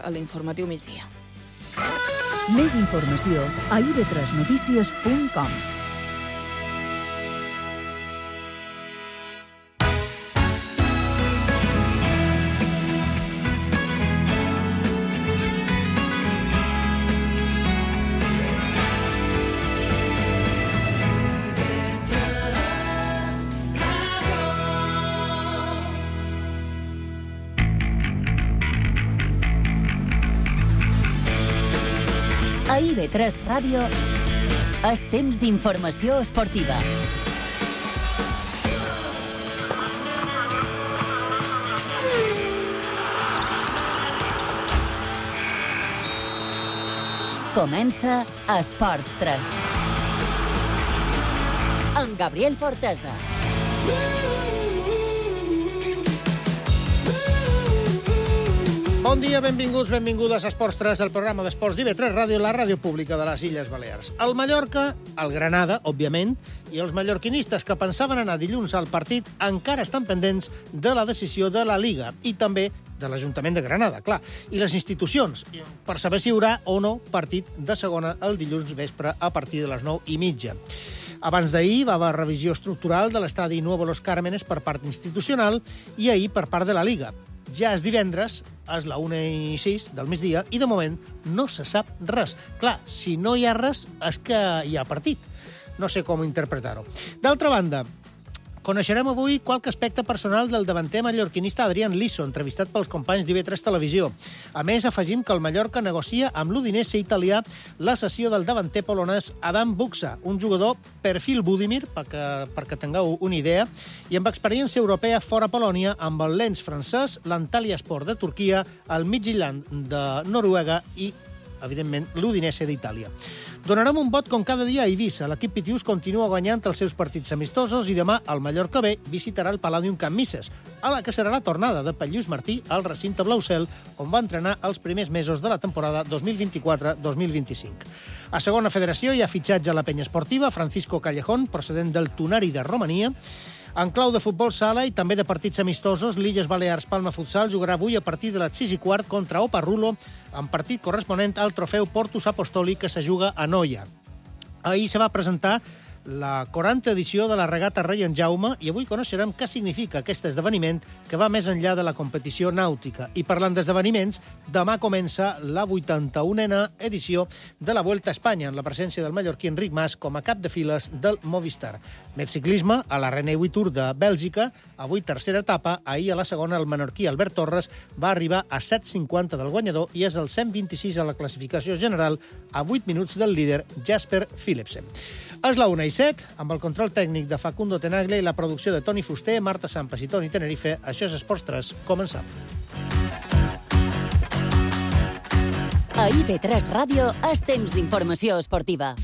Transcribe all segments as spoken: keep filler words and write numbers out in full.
a l'informatiu migdia. Més informació a i ve tres notícies punt com. A i ve tres Ràdio és temps d'informació esportiva. Comença Esports tres. Amb Gabriel Fortesa. Bon dia, benvinguts, benvingudes a Esports tres, el programa d'esports d'I ve tres Ràdio, la ràdio pública de les Illes Balears. El Mallorca, el Granada, òbviament, i els mallorquinistes que pensaven anar dilluns al partit encara estan pendents de la decisió de la Liga i també de l'Ajuntament de Granada, clar, i les institucions, per saber si hi haurà o no partit de segona el dilluns vespre a partir de les nou i mitja. Abans d'ahir va haver revisió estructural de l'estadi Nuevo Los Cármenes per part institucional i ahir per part de la Liga. Ja és divendres, és la una i sis del migdia, i de moment no se sap res. Clar, si no hi ha res, és que hi ha partit. No sé com interpretar-ho. D'altra banda, coneixerem avui qualque aspecte personal del davanter mallorquinista Adrián Liso, entrevistat pels companys d'I ve tres Televisió. A més, afegim que el Mallorca negocia amb l'Udinese italià la cessió del davanter polonès Adam Buksa, un jugador perfil Budimir, perquè, perquè tingueu una idea, i amb experiència europea fora Polònia, amb el Lens francès, l'Antalyaspor de Turquia, el Midtjylland de Noruega i, evidentment, l'Udinese d'Itàlia. Donarem un vot com cada dia a Eivissa. L'equip Pitius continua guanyant els seus partits amistosos i demà el Mallorca B visitarà el Palladium Can Misses, a la que serà la tornada de Lluís Martí al recinte Blaucel, on va entrenar els primers mesos de la temporada dos mil vint-i-quatre dos mil vint-i-cinc. A segona federació hi ha fitxatge a la penya esportiva, Francisco Callejón, procedent del Tunari de Romania. En clau de futbol sala i també de partits amistosos, l'Illes Balears Palma Futsal jugarà avui a partir de les sis i quart contra Oparrulo, en partit corresponent al trofeu Portus Apostòlic que se juga a Noia. Ahir se va presentar la quaranta edició de la regata Rei en Jaume i avui coneixerem què significa aquest esdeveniment que va més enllà de la competició nàutica. I parlant d'esdeveniments, demà comença la vuitanta-unena edició de la Vuelta a Espanya, en la presència del mallorquí Enric Mas com a cap de files del Movistar. Més ciclisme a la Renault Tour de Bèlgica, avui tercera etapa, ahir a la segona el menorquí Albert Torres va arribar a set cinquanta del guanyador i és el cent vint-i-sis a la classificació general a vuit minuts del líder Jasper Philipsen. És la una i set, amb el control tècnic de Facundo Tenagle i la producció de Toni Fuster, Marta Sampas i Toni Tenerife. Això és Esports tres. Començam. A I ve tres Ràdio és temps d'informació esportiva.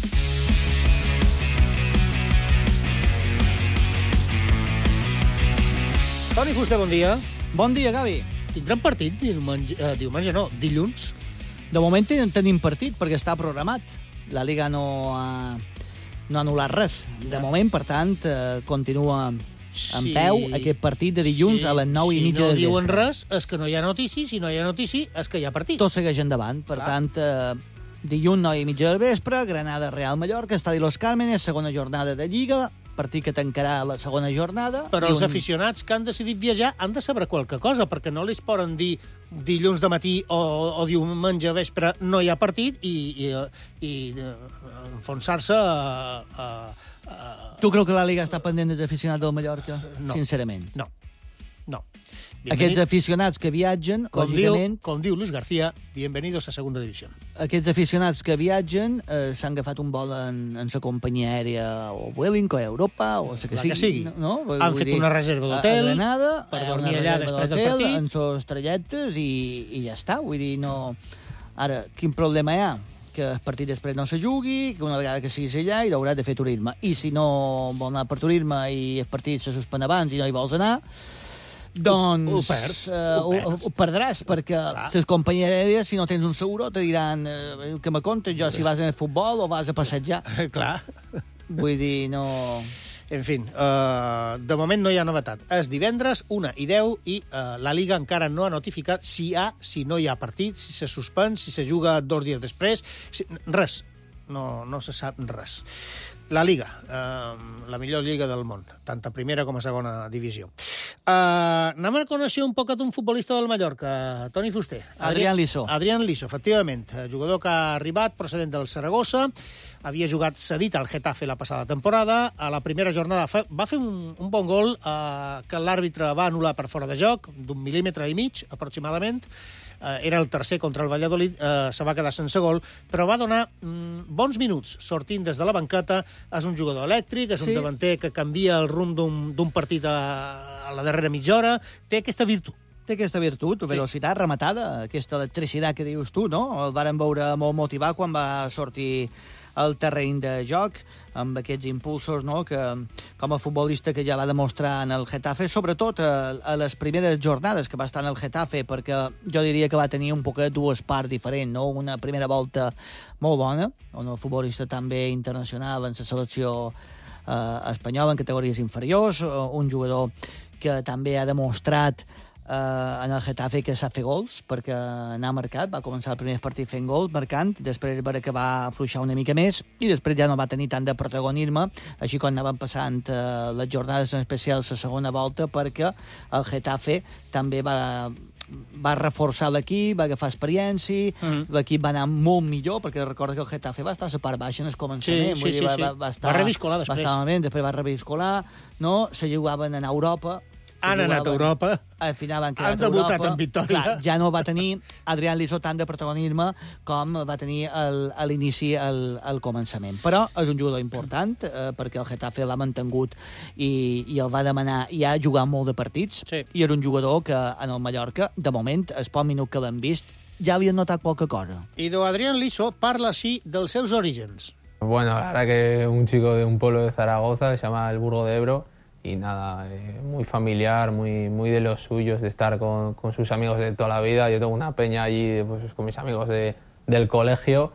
Toni Fuster, bon dia. Bon dia, Gavi. Tindrem partit diumenge, eh, diumenge no, dilluns? De moment tenim partit perquè està programat. La Liga no ha, no ha anul·lat res. De moment, per tant, eh, continua en Sí. peu aquest partit de dilluns Sí, a les nou i mitja Si del no diuen vespre. res, és que no hi ha notícia. Si no hi ha notícia, és que hi ha partit. Tot segueix endavant. Per Clar. tant, eh, dilluns nou i mitja del vespre, Granada Real Mallorca, Estadi Los Cármenes, segona jornada de Lliga, partit que tancarà la segona jornada. Però els un... aficionats que han decidit viatjar han de saber qualque cosa, perquè no li poden dir dilluns de matí o, o diumenge vespre no hi ha partit i, i, i uh, enfonsar-se a... a, a... Tu creus que la Liga està pendent dels aficionats del Mallorca? No. Sincerament. No, no. Aquests aficionats que viatgen, com diu, lògicament... com diu Luis García, bienvenidos a segunda división. Aquests aficionats que viatgen eh, s'han agafat un vol en, en la companyia aèria o Vueling o Europa o la que La sigui. que sigui. No? Vull Han fet dir, una reserva a- d'hotel a Granada, per eh, dormir una allà reserva després del d'hotel, partit. en sos trajectes i, i ja està. Vull dir, no... Ara, quin problema hi ha? Que el partit després no se jugui, que una vegada que siguis allà hi hauràs de fer turisme. I si no vol anar per turisme i el partit se suspèn abans i no hi vols anar, doncs Ho- ho perds, eh, ho ho, perds. ho perdràs, perquè Clar. les companyies aèries, si no tens un seguro, te diran eh, que me contes jo si vas en el futbol o vas a passejar. Clar. Vull dir, no... En fi, uh, de moment no hi ha novetat. És divendres, una i deu, i uh, la Liga encara no ha notificat si hi ha, si no hi ha partit, si se suspèn, si se juga dos dies després... Si... Res. No, no se sap res. La Liga, eh, la millor lliga del món, tant a primera com a segona divisió. Eh, anem a conèixer un poquet un futbolista del Mallorca, Toni Fuster. Adrián Liso. Adrián Liso, efectivament. Jugador que ha arribat procedent del Saragossa, havia jugat cedit al Getafe la passada temporada. A la primera jornada va fer un, un bon gol eh, que l'àrbitre va anul·lar per fora de joc, d'un mil·límetre i mig, aproximadament. Eh, era el tercer contra el Valladolid, eh, se va quedar sense gol, però va donar mm, bons minuts sortint des de la banqueta. És un jugador elèctric, és un sí. davanter que canvia el rumb d'un partit a, a la darrera mitja hora. Té aquesta virtut. Té aquesta virtut, velocitat, sí. rematada, aquesta electricitat que dius tu, no? El varen veure molt motivat quan va sortir al terreny de joc, amb aquests impulsos, no?, que com a futbolista que ja va demostrar en el Getafe, sobretot a, a les primeres jornades que va estar en el Getafe, perquè jo diria que va tenir un poquet dues parts diferents, no? Una primera volta molt bona, on el futbolista també internacional en la selecció eh, espanyola en categories inferiors, un jugador que també ha demostrat Uh, en el Getafe que sap fer gols, perquè n'ha marcat, va començar el primer partit fent gols, marcant, després va que va afluixar una mica més, i després ja no va tenir tant de protagonisme, així com anaven passant uh, les jornades en especial la segona volta, perquè el Getafe també va, va reforçar l'equip, va agafar experiència, mm. l'equip va anar molt millor, perquè recorda que el Getafe va estar a la part baixa en el començament, sí, sí, vull dir, sí, va, sí. va, va, estar, va reviscolar després. Va estar malament, després va reviscolar, no? Se jugaven a Europa, han anat a Europa, al final van quedar han debutat Europa. en victòria. Clar, ja no va tenir Adrián Liso tant de protagonisme com va tenir el, a l'inici, al, al començament. Però és un jugador important, eh, perquè el Getafe l'ha mantingut i, i el va demanar i ha jugat molt de partits, sí. i era un jugador que en el Mallorca, de moment, el poc minut que l'han vist, ja havien notat qualque cosa. I d'Adrián Liso parla així dels seus orígens. Bueno, la verdad que un chico de un pueblo de Zaragoza que se llama el Burgo de Ebro, y nada, eh, muy familiar, muy, muy de los suyos, de estar con, con sus amigos de toda la vida. Yo tengo una peña allí pues, con mis amigos de, del colegio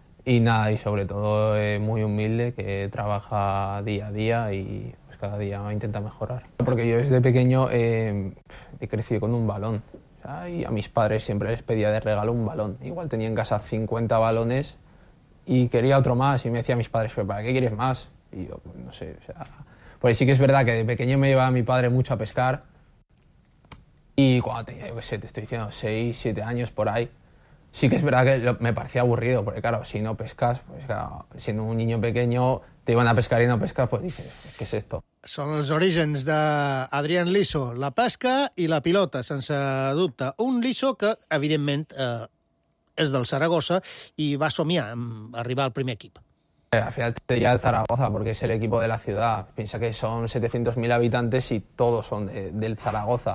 y nada, y sobre todo eh, muy humilde, que trabaja día a día y pues, cada día intenta mejorar. Porque yo desde pequeño eh, he crecido con un balón, o sea, y a mis padres siempre les pedía de regalo un balón. Igual tenía en casa cincuenta balones y quería otro más y me decía a mis padres, ¿pero para qué quieres más? Y yo, pues, no sé, o sea... Pues sí que es verdad que de pequeño me llevaba mi padre mucho a pescar y cuando tenía, yo qué sé, te estoy diciendo, seis, siete años por ahí, sí que es verdad que me parecía aburrido, porque claro, si no pescas, pues claro, siendo un niño pequeño, te iban a pescar y no pescas, pues dices, ¿qué es esto? Són els orígens d'Adrián Liso, la pesca i la pilota, sense dubte. Un Liso que, evidentment, eh, és del Saragossa i va somiar amb arribar al primer equip. Al final te diría el Zaragoza, porque es el equipo de la ciudad. Piensa que son setecientos mil habitantes y todos son de, del Zaragoza.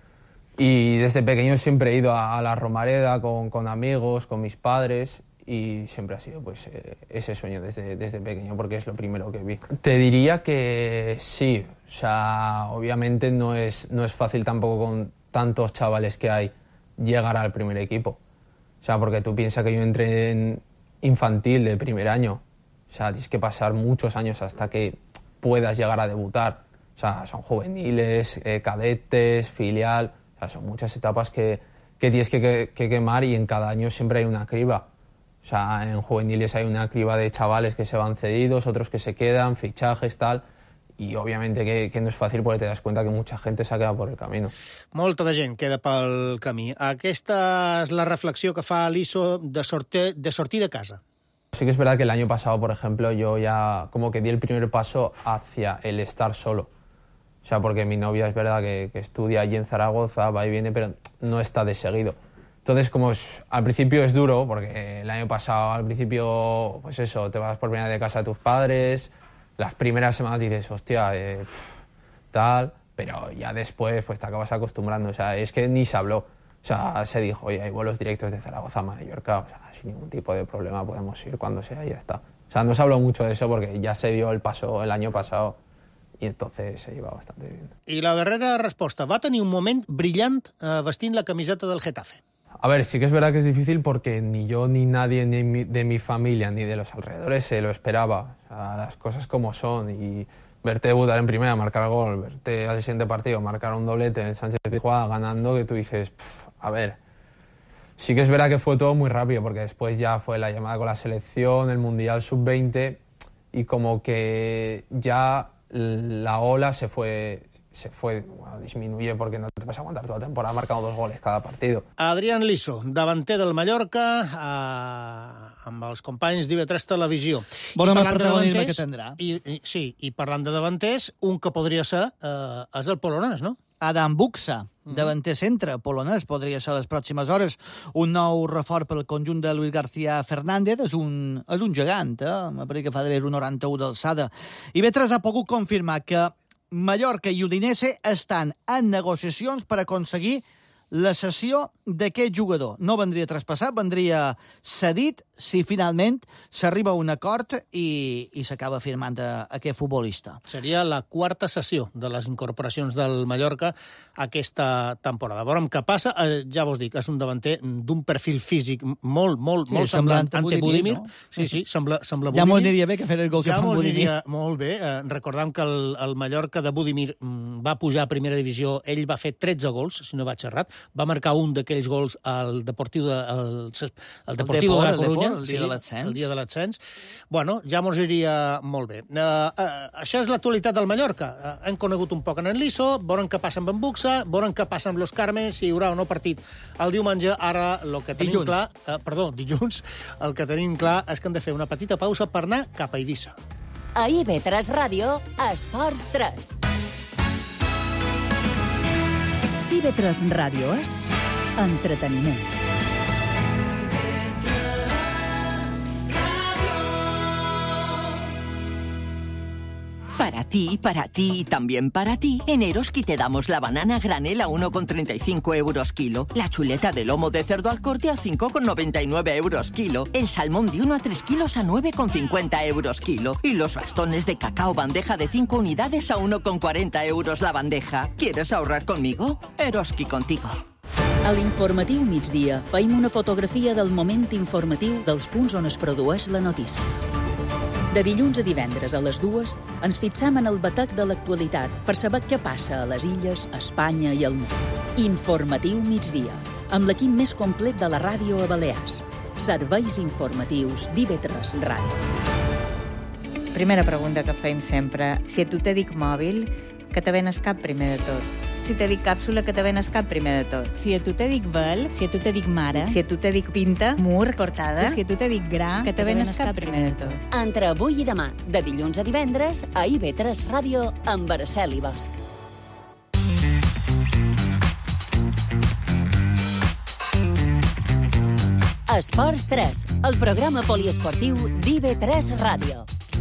Y desde pequeño siempre he ido a, a la Romareda con, con amigos, con mis padres, y siempre ha sido pues, eh, ese sueño desde, desde pequeño, porque es lo primero que vi. Te diría que sí, o sea, obviamente no es, no es fácil tampoco con tantos chavales que hay llegar al primer equipo. O sea, porque tú piensas que yo entré en infantil de primer año. O sea, tienes que pasar muchos años hasta que puedas llegar a debutar. O sea, son juveniles, eh, cadetes, filial... O sea, son muchas etapas que, que tienes que, que, que quemar y en cada año siempre hay una criba. O sea, en juveniles hay una criba de chavales que se van cedidos, otros que se quedan, fichajes, tal... I, òbviament, que, que no és fàcil perquè te das cuenta que mucha gente se ha quedado por el camino. Molta de gent queda pel camí. Aquesta és la reflexió que fa Liso de sortir de, sortir de casa. Sí que es verdad que el año pasado, por ejemplo, yo ya como que di el primer paso hacia el estar solo. O sea, porque mi novia es verdad que, que estudia allí en Zaragoza, va y viene, pero no está de seguido. Entonces, como es, al principio es duro, porque el año pasado, al principio, pues eso, te vas por primera vez de casa de tus padres, las primeras semanas dices, hostia, eh, pff, tal, pero ya después pues te acabas acostumbrando. O sea, es que ni se habló. O sea, se dijo, oye, hay vuelos directos de Zaragoza a Mallorca, o sea, sin ningún tipo de problema podemos ir cuando sea y ya está. O sea, no se habló mucho de eso porque ya se dio el paso el año pasado i entonces se lleva bastante bien. I la darrera resposta. Va tenir un moment brillant eh, vestint la camiseta del Getafe. A ver, sí que es verdad que es difícil porque ni yo ni nadie ni mi, de mi familia ni de los alrededores se lo esperaba. O sea, las cosas como son y verte debutar en primera, marcar el gol, verte al siguiente partido, marcar un doblete en el Sánchez Pizjuán ganando, que tú dices, pff, a ver, sí que es verdad que fue todo muy rápido, porque después ya fue la llamada con la selección, el Mundial sub veinte, y como que ya la ola se fue, se fue bueno, disminuye, porque no te vas a aguantar toda la temporada marcando dos goles cada partido. Adrián Liso, davanter del Mallorca, eh, amb els companys d'I V tres Televisió. Bona I mà parlant de protagonisme davanters, que tindrà. I, i, sí, i parlant de davanters, un que podria ser eh, és el polonès, no? Adam Buxa, davanter centre polonès, podria ser a les pròximes hores un nou reforç pel conjunt de Luis García Fernández. És un, és un gegant, eh? M'apareix que fa d'haver un noranta-u d'alçada. I I V tres ha pogut confirmar que Mallorca i Udinese estan en negociacions per aconseguir la cessió d'aquest jugador. No vendria traspassat, vendria cedit si finalment s'arriba a un acord i, i s'acaba firmant a, a aquest futbolista. Seria la quarta sessió de les incorporacions del Mallorca aquesta temporada. Veurem què passa. Eh, ja vos dic, és un davanter d'un perfil físic molt, molt, Sí, molt semblant semblant a ante Budimir, Budimir. no? Sí, sí, sembla, sembla Ja Budimir. m'ho aniria bé que fer el gol que Ja fa en m'ho Budimir. diria molt bé. Eh, recordem que el, el Mallorca de Budimir mm, va pujar a primera divisió, ell va fer tretze gols, si no vaig errat, va marcar un d'aquells gols al Deportiu de, al, al Deportiu Depor, de la el Corunya. Depor, el dia de l'ascens. El dia de l'ascens. Bueno, ja mos iria molt bé. Uh, uh, això és l'actualitat del Mallorca. Uh, hem conegut un poc en el Liso, veurem què passa amb en Buxa, veurem què passa amb los Carmes, si hi haurà o no partit el diumenge. Ara el que tenim Dilluns. clar... Uh, perdó, dilluns. El que tenim clar és que hem de fer una petita pausa per anar cap a Eivissa. A I V tres Ràdio, Esports tres. I V tres Ràdio és entreteniment. Para ti, para ti y también para ti, en Eroski te damos la banana granel a uno con treinta y cinco euros kilo, la chuleta de lomo de cerdo al corte a cinco con noventa y nueve euros kilo, el salmón de uno a tres kilos a nueve con cincuenta euros kilo y los bastones de cacao bandeja de cinco unidades a uno con cuarenta euros la bandeja. ¿Quieres ahorrar conmigo? Eroski contigo. A l'informatiu migdia feim una fotografia del moment informatiu dels punts on es produeix la notícia. De dilluns a divendres a les dues ens fixam en el batec de l'actualitat per saber què passa a les illes, a Espanya i al món. Informatiu migdia, amb l'equip més complet de la ràdio a Balears. Serveis informatius d'I V tres Ràdio. Primera pregunta que feim sempre. Si a tu te dic mòbil, que te venes cap primer de tot? Si te dic càpsula, que te venes cap primer de tot? Si a tu te dic vel, si a tu te dic mare, Si a tu te dic pinta, mur, portada, si a tu te dic gra, que te venes cap primer de tot? Entre avui i demà, de dilluns a divendres, a I V tres Ràdio, amb Araceli Bosch. Esports tres, el programa poliesportiu d'I V tres Ràdio.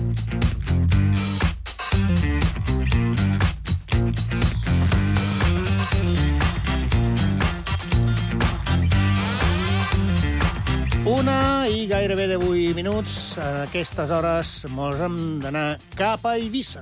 Una i gairebé de vuit minuts. A aquestes hores mos hem d'anar cap a Eivissa.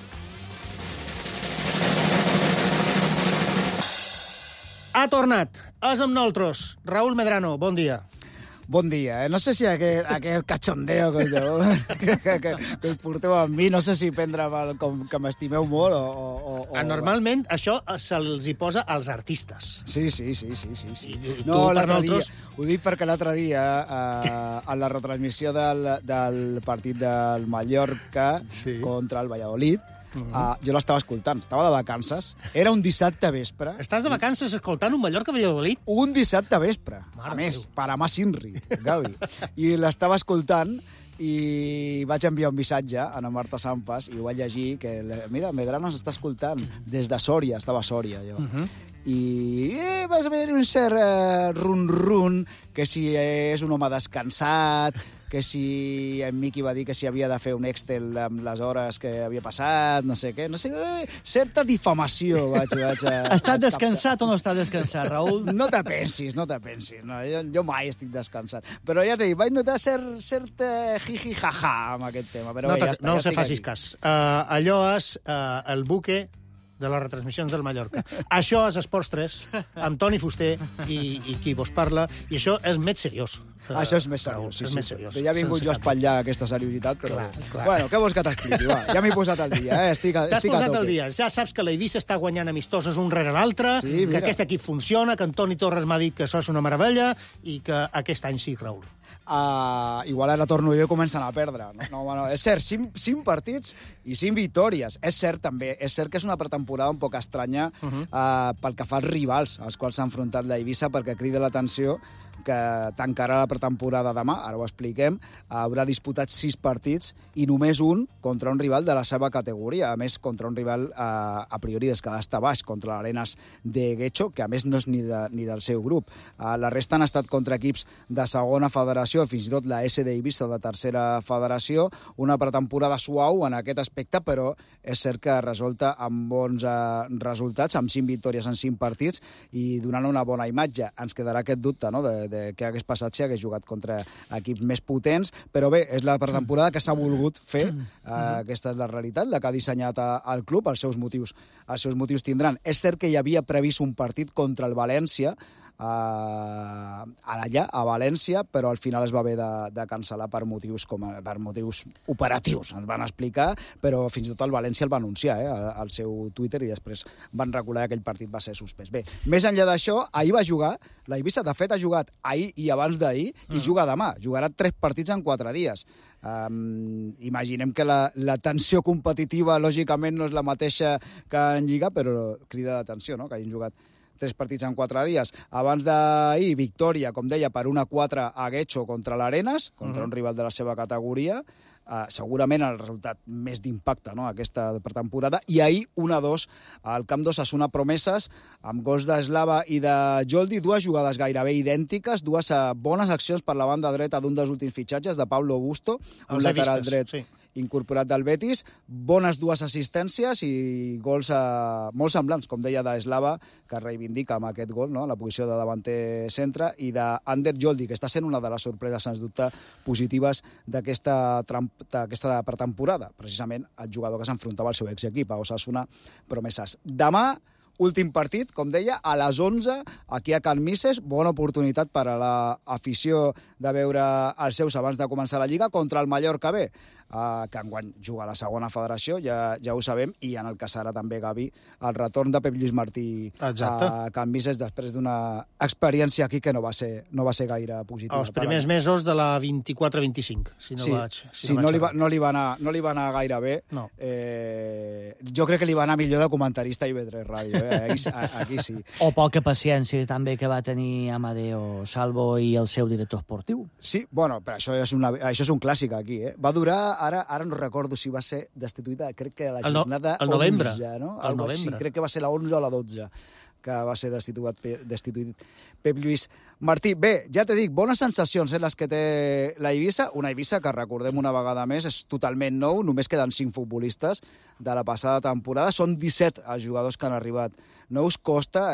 Ha tornat. És amb nosaltres. Raúl Medrano, bon dia. Bon dia. Eh? No sé si aquest, aquest cachondeo que, que, que, que, que us porteu amb mi, no sé si prendre mal, com que m'estimeu molt o... o, o Ah, Normalment això se'ls hi posa als artistes. Sí, sí, sí, sí, sí, sí. I- i tu No, per l'altre dia, nosaltres- ho dic perquè l'altre dia, eh, a la retransmissió del, del partit del Mallorca Sí. contra el Valladolid, uh, jo l'estava escoltant, estava de vacances, era un dissabte vespre, Estàs de vacances escoltant un Mallorca-Valladolid? un dissabte vespre, Mare a de més, Déu. per a Mas Inri, Gavi. I l'estava escoltant i vaig enviar un missatge a la Marta Sampas i ho vaig llegir, que mira, Medrano s'està escoltant des de Sòria, estava a Sòria, jo. Uh -huh. I eh, vas veure un cert eh, run-run, que si és un home descansat, que si en Miqui va dir que si havia de fer un Excel amb les hores que havia passat, no sé què, no sé, eh, certa difamació vaig... vaig a, Estàs descansat o no estàs descansat, Raül? No te pensis, no te pensis. No, jo, jo mai estic descansat. Però ja t'he dit, vaig notar cert, cert uh, jiji-jaja amb aquest tema. Però No, bé, te, ja està, no ja se estic facis aquí. cas. Uh, allò és uh, el buque de les retransmissions del Mallorca. Això és Esports tres, amb Toni Fuster i, i qui vos parla, i això és més seriós. Uh, Això és més seriós. Raül, és sí, més sí. seriós. Ja he vingut jo a espatllar aquesta seriositat, però... Clar, clar. Bueno, què vols que t'expliqui? Va, ja m'he posat al dia, eh? Estic, T'has estic posat al dia. Ja saps que l'Eivissa està guanyant amistoses un rere l'altre, sí, que aquest equip funciona, que Antoni Torres m'ha dit que això és una meravella i que aquest any sí, Raül. Uh, igual ara torno jo i comencen a perdre. No, no, bueno, és cert, cinc, cinc partits i cinc victòries. És cert també, és cert que és una pretemporada un poc estranya uh -huh. uh, pel que fa als rivals als quals s'ha enfrontat la Eivissa, perquè crida l'atenció que tancarà la pretemporada demà, ara ho expliquem, haurà disputat sis partits i només un contra un rival de la seva categoria, a més contra un rival eh, a priori des que està baix, contra l'Arenas de Guecho, que a més no és ni, de, ni del seu grup. Eh, la resta han estat contra equips de segona federació, fins i tot la S D Eivissa de tercera federació, una pretemporada suau en aquest aspecte, però és cert que resulta amb bons eh, resultats, amb cinc victòries en cinc partits i donant una bona imatge. Ens quedarà aquest dubte, no?, de, de què hagués passat si hagués jugat contra equips més potents, però bé, és la pretemporada que s'ha volgut fer, eh, aquesta és la realitat, la que ha dissenyat el club, els seus motius, els seus motius tindran. És cert que hi havia previst un partit contra el València, Uh, allà, a València, però al final es va haver de, de cancel·lar per motius, com a, per motius operatius, ens van explicar, però fins i tot el València el va anunciar eh, al, al seu Twitter i després van recordar que aquell partit va ser suspès. Bé, més enllà d'això, ahir va jugar, la Eivissa de fet ha jugat ahir i abans d'ahir i juga demà, jugarà tres partits en quatre dies. Um, imaginem que la, la tensió competitiva lògicament no és la mateixa que en Lliga, però crida l'atenció, no?, que hagin jugat tres partits en quatre dies. Abans d'ahir, victòria, com deia, per un a quatre a Guecho contra l'Arenas, contra uh -huh. un rival de la seva categoria. Uh, segurament el resultat més d'impacte, no?, aquesta pretemporada. I ahir, un a dos al camp d'Osasuna Promeses, amb gols d'Eslava i de Joldi, dues jugades gairebé idèntiques, dues uh, bones accions per la banda dreta d'un dels últims fitxatges, de Pablo Busto, un lateral dret sí. incorporat del Betis, bones dues assistències i gols uh, molt semblants, com deia, d'Eslava, que reivindica amb aquest gol, no?, la posició de davanter centre, i d'Ander Joldi, que està sent una de les sorpreses, sens dubte, positives d'aquesta d'aquesta pretemporada, precisament el jugador que s'enfrontava al seu exequip, a Osasuna Promeses. Demà, últim partit, com deia, a les onze, aquí a Can Mises, bona oportunitat per a l'afició de veure els seus abans de començar la Lliga, contra el Mallorca B, eh, que enguany juga a la segona federació, ja, ja ho sabem, i en el que serà també, Gavi, el retorn de Pep Lluís Martí Exacte. a Can Mises després d'una experiència aquí que no va ser, no va ser gaire positiva. Els primers mesos de la vint-i-quatre vint-i-cinc, si no sí, vaig... Si sí, no, no, li va, no, li va anar, no li va anar gaire bé. No. Eh, jo crec que li va anar millor de comentarista a I V tres Ràdio, eh? Aquí, aquí sí. O poca paciència també que va tenir Amadeo Salvo i el seu director esportiu. Sí, bueno, però això és, una, això és un clàssic aquí, eh? Va durar, ara ara no recordo si va ser destituïda, crec que la jornada el no, el novembre. onze, no? El novembre. Sí, crec que va ser la onze o la dotze que va ser destituït, destituït Pep Lluís Martí. Bé, ja t'he dit, bones sensacions eh, les que té la Eivissa, una Eivissa que, recordem una vegada més, és totalment nou, només queden cinc futbolistes de la passada temporada, són disset els jugadors que han arribat nous, costa,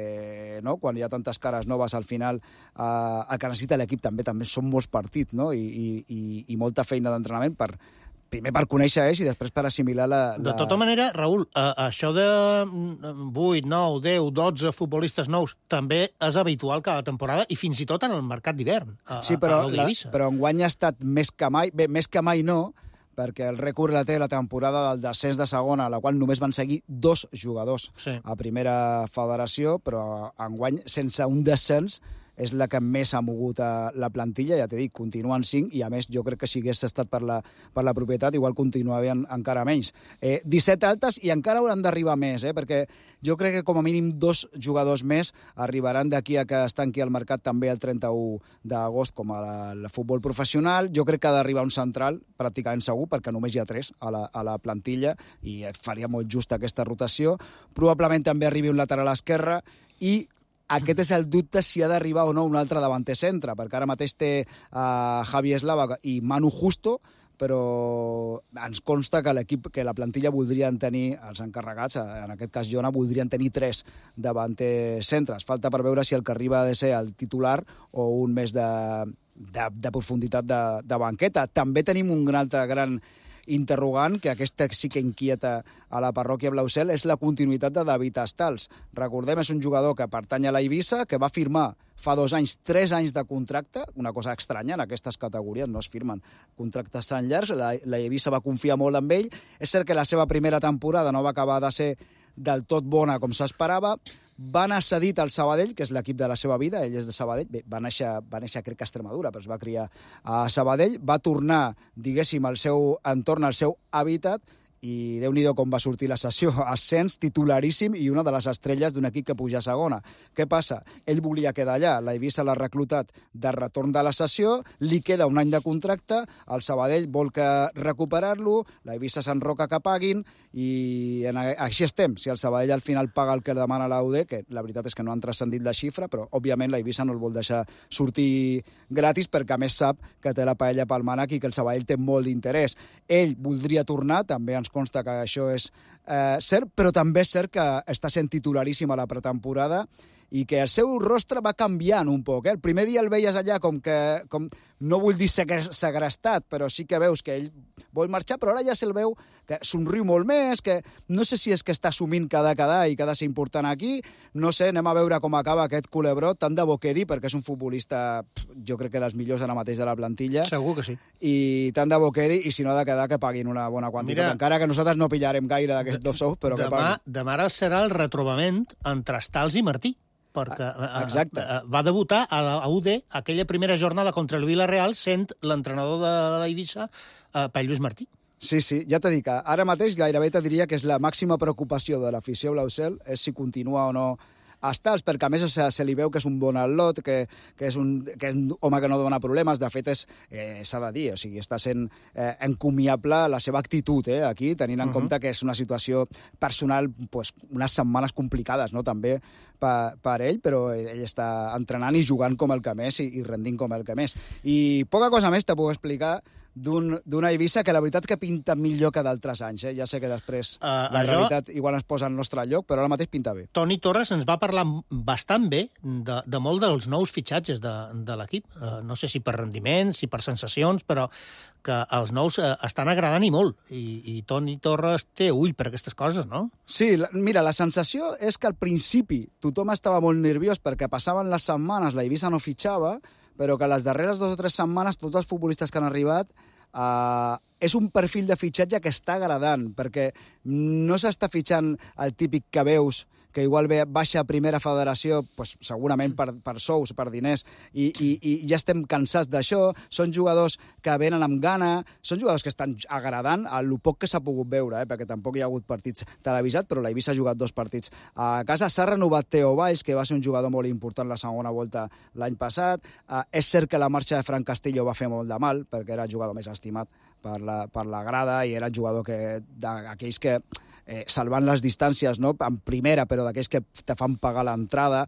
eh, no? Quan hi ha tantes cares noves al final, eh, el que necessita l'equip també també són molts partits, no? I, i, i, i molta feina d'entrenament per primer per conèixer ells i després per assimilar la... la... De tota manera, Raül, eh, això de vuit, nou, deu, dotze futbolistes nous també és habitual cada temporada i fins i tot en el mercat d'hivern. Sí, però, la, però enguany ha estat més que mai, bé, més que mai no, perquè el rècord la té la temporada del descens de segona, a la qual només van seguir dos jugadors sí. a primera federació, però enguany, sense un descens, és la que més ha mogut a la plantilla, ja t'he dit, continuen cinc, i a més jo crec que si hagués estat per la, per la propietat igual continuarien encara menys. Eh, disset altes i encara hauran d'arribar més, eh, perquè jo crec que com a mínim dos jugadors més arribaran d'aquí a que es tanqui el mercat també el trenta-u d'agost com a el futbol professional. Jo crec que ha d'arribar un central, pràcticament segur, perquè només hi ha tres a la, a la plantilla i faria molt justa aquesta rotació. Probablement també arribi un lateral esquerre i aquest és el dubte si ha d'arribar o no un altre davanter centre, perquè ara mateix té uh, Javi Eslava i Manu Justo, però ens consta que l'equip, que la plantilla voldrien tenir, els encarregats, en aquest cas Jona, voldrien tenir tres davanter centres. Falta per veure si el que arriba ha de ser el titular o un més de, de, de profunditat de, de banqueta. També tenim un altre gran interrogant, que aquesta sí que inquieta a la parròquia Blaucel, és la continuïtat de David Astals. Recordem, és un jugador que pertany a la Eivissa, que va firmar fa dos anys, tres anys de contracte, una cosa estranya en aquestes categories, no es firmen contractes tan llargs, la, la Eivissa va confiar molt en ell. És cert que la seva primera temporada no va acabar de ser del tot bona com s'esperava. Va anar cedit al Sabadell, que és l'equip de la seva vida, ell és de Sabadell, bé, va néixer, va néixer crec que a Extremadura, però es va criar a Sabadell, va tornar, diguéssim, al seu entorn, al seu hàbitat, i Déu-n'hi-do com va sortir la sessió. Ascens titularíssim i una de les estrelles d'un equip que puja a segona. Què passa? Ell volia quedar allà, la Eivissa l'ha reclutat de retorn de la sessió, li queda un any de contracte, el Sabadell vol que recuperar-lo, la Eivissa s'enroca que paguin, i en, així estem. Si el Sabadell al final paga el que demana la U D, que la veritat és que no han transcendit la xifra, però òbviament la Eivissa no el vol deixar sortir gratis, perquè a més sap que té la paella pel mànec i que el Sabadell té molt d'interès. Ell voldria tornar, també ens consta que això és eh, cert, però també és cert que està sent titularíssim a la pretemporada i que el seu rostre va canviant un poc. Eh? El primer dia el veies allà com que, com, no vull dir segrestat, però sí que veus que ell vol marxar, però ara ja se'l veu que somriu molt més, que no sé si és que està assumint que ha de quedar i que ha de ser important aquí, no sé, anem a veure com acaba aquest culebrot, tant de bo quedi, perquè és un futbolista, jo crec que dels millors ara mateix de la plantilla. Segur que sí. I tant de bo quedi, i si no ha de quedar, que paguin una bona quantitat. Mira, encara que nosaltres no pillarem gaire d'aquests dos sous, però demà, que paguin. Demà serà el retrobament entre Stals i Martí, perquè Exacte. va debutar a la U D aquella primera jornada contra el Villarreal sent l'entrenador de l'Eivissa, Pall Lluís Martí. Sí, sí, ja t'he dit que ara mateix gairebé te diria que és la màxima preocupació de l'afició Blaucel, és si continua o no a Stals, perquè a més se, se li veu que és un bon atlot, que, que, és un, que és un home que no dona problemes. De fet, eh, s'ha de dir, o sigui, està sent eh, encomiable la seva actitud eh, aquí, tenint en uh -huh. compte que és una situació personal, pues, unes setmanes complicades, no?, també per, per ell, però ell està entrenant i jugant com el que més i, i rendint com el que més. I poca cosa més te puc explicar d'una un, Eivissa que la veritat que pinta millor que d'altres anys. Eh? Ja sé que després uh, la això... realitat igual es posa al nostre lloc, però ara mateix pinta bé. Toni Torres ens va parlar bastant bé de, de molt dels nous fitxatges de, de l'equip. Uh, no sé si per rendiment, si per sensacions, però que els nous uh, estan agradant i molt. I, i Toni Torres té ull per aquestes coses, no? Sí, la, mira, la sensació és que al principi tothom estava molt nerviós perquè passaven les setmanes, la Eivissa no fitxava, però que les darreres dues o tres setmanes tots els futbolistes que han arribat eh, és un perfil de fitxatge que està agradant, perquè no s'està fitxant el típic que veus que igual ve baixa a primera federació, pues, segurament per, per sous, per diners, i, i, i ja estem cansats d'això. Són jugadors que venen amb gana, són jugadors que estan agradant a lo poc que s'ha pogut veure, eh, perquè tampoc hi ha hagut partits televisats, però l'Eivissa ha jugat dos partits a casa. S'ha renovat Teo Valls, que va ser un jugador molt important la segona volta l'any passat. Eh, és cert que la marxa de Fran Castillo va fer molt de mal, perquè era el jugador més estimat per la, per la grada i era el jugador que, d'aquells que eh, salvant les distàncies, no?, en primera, però d'aquells que te fan pagar l'entrada.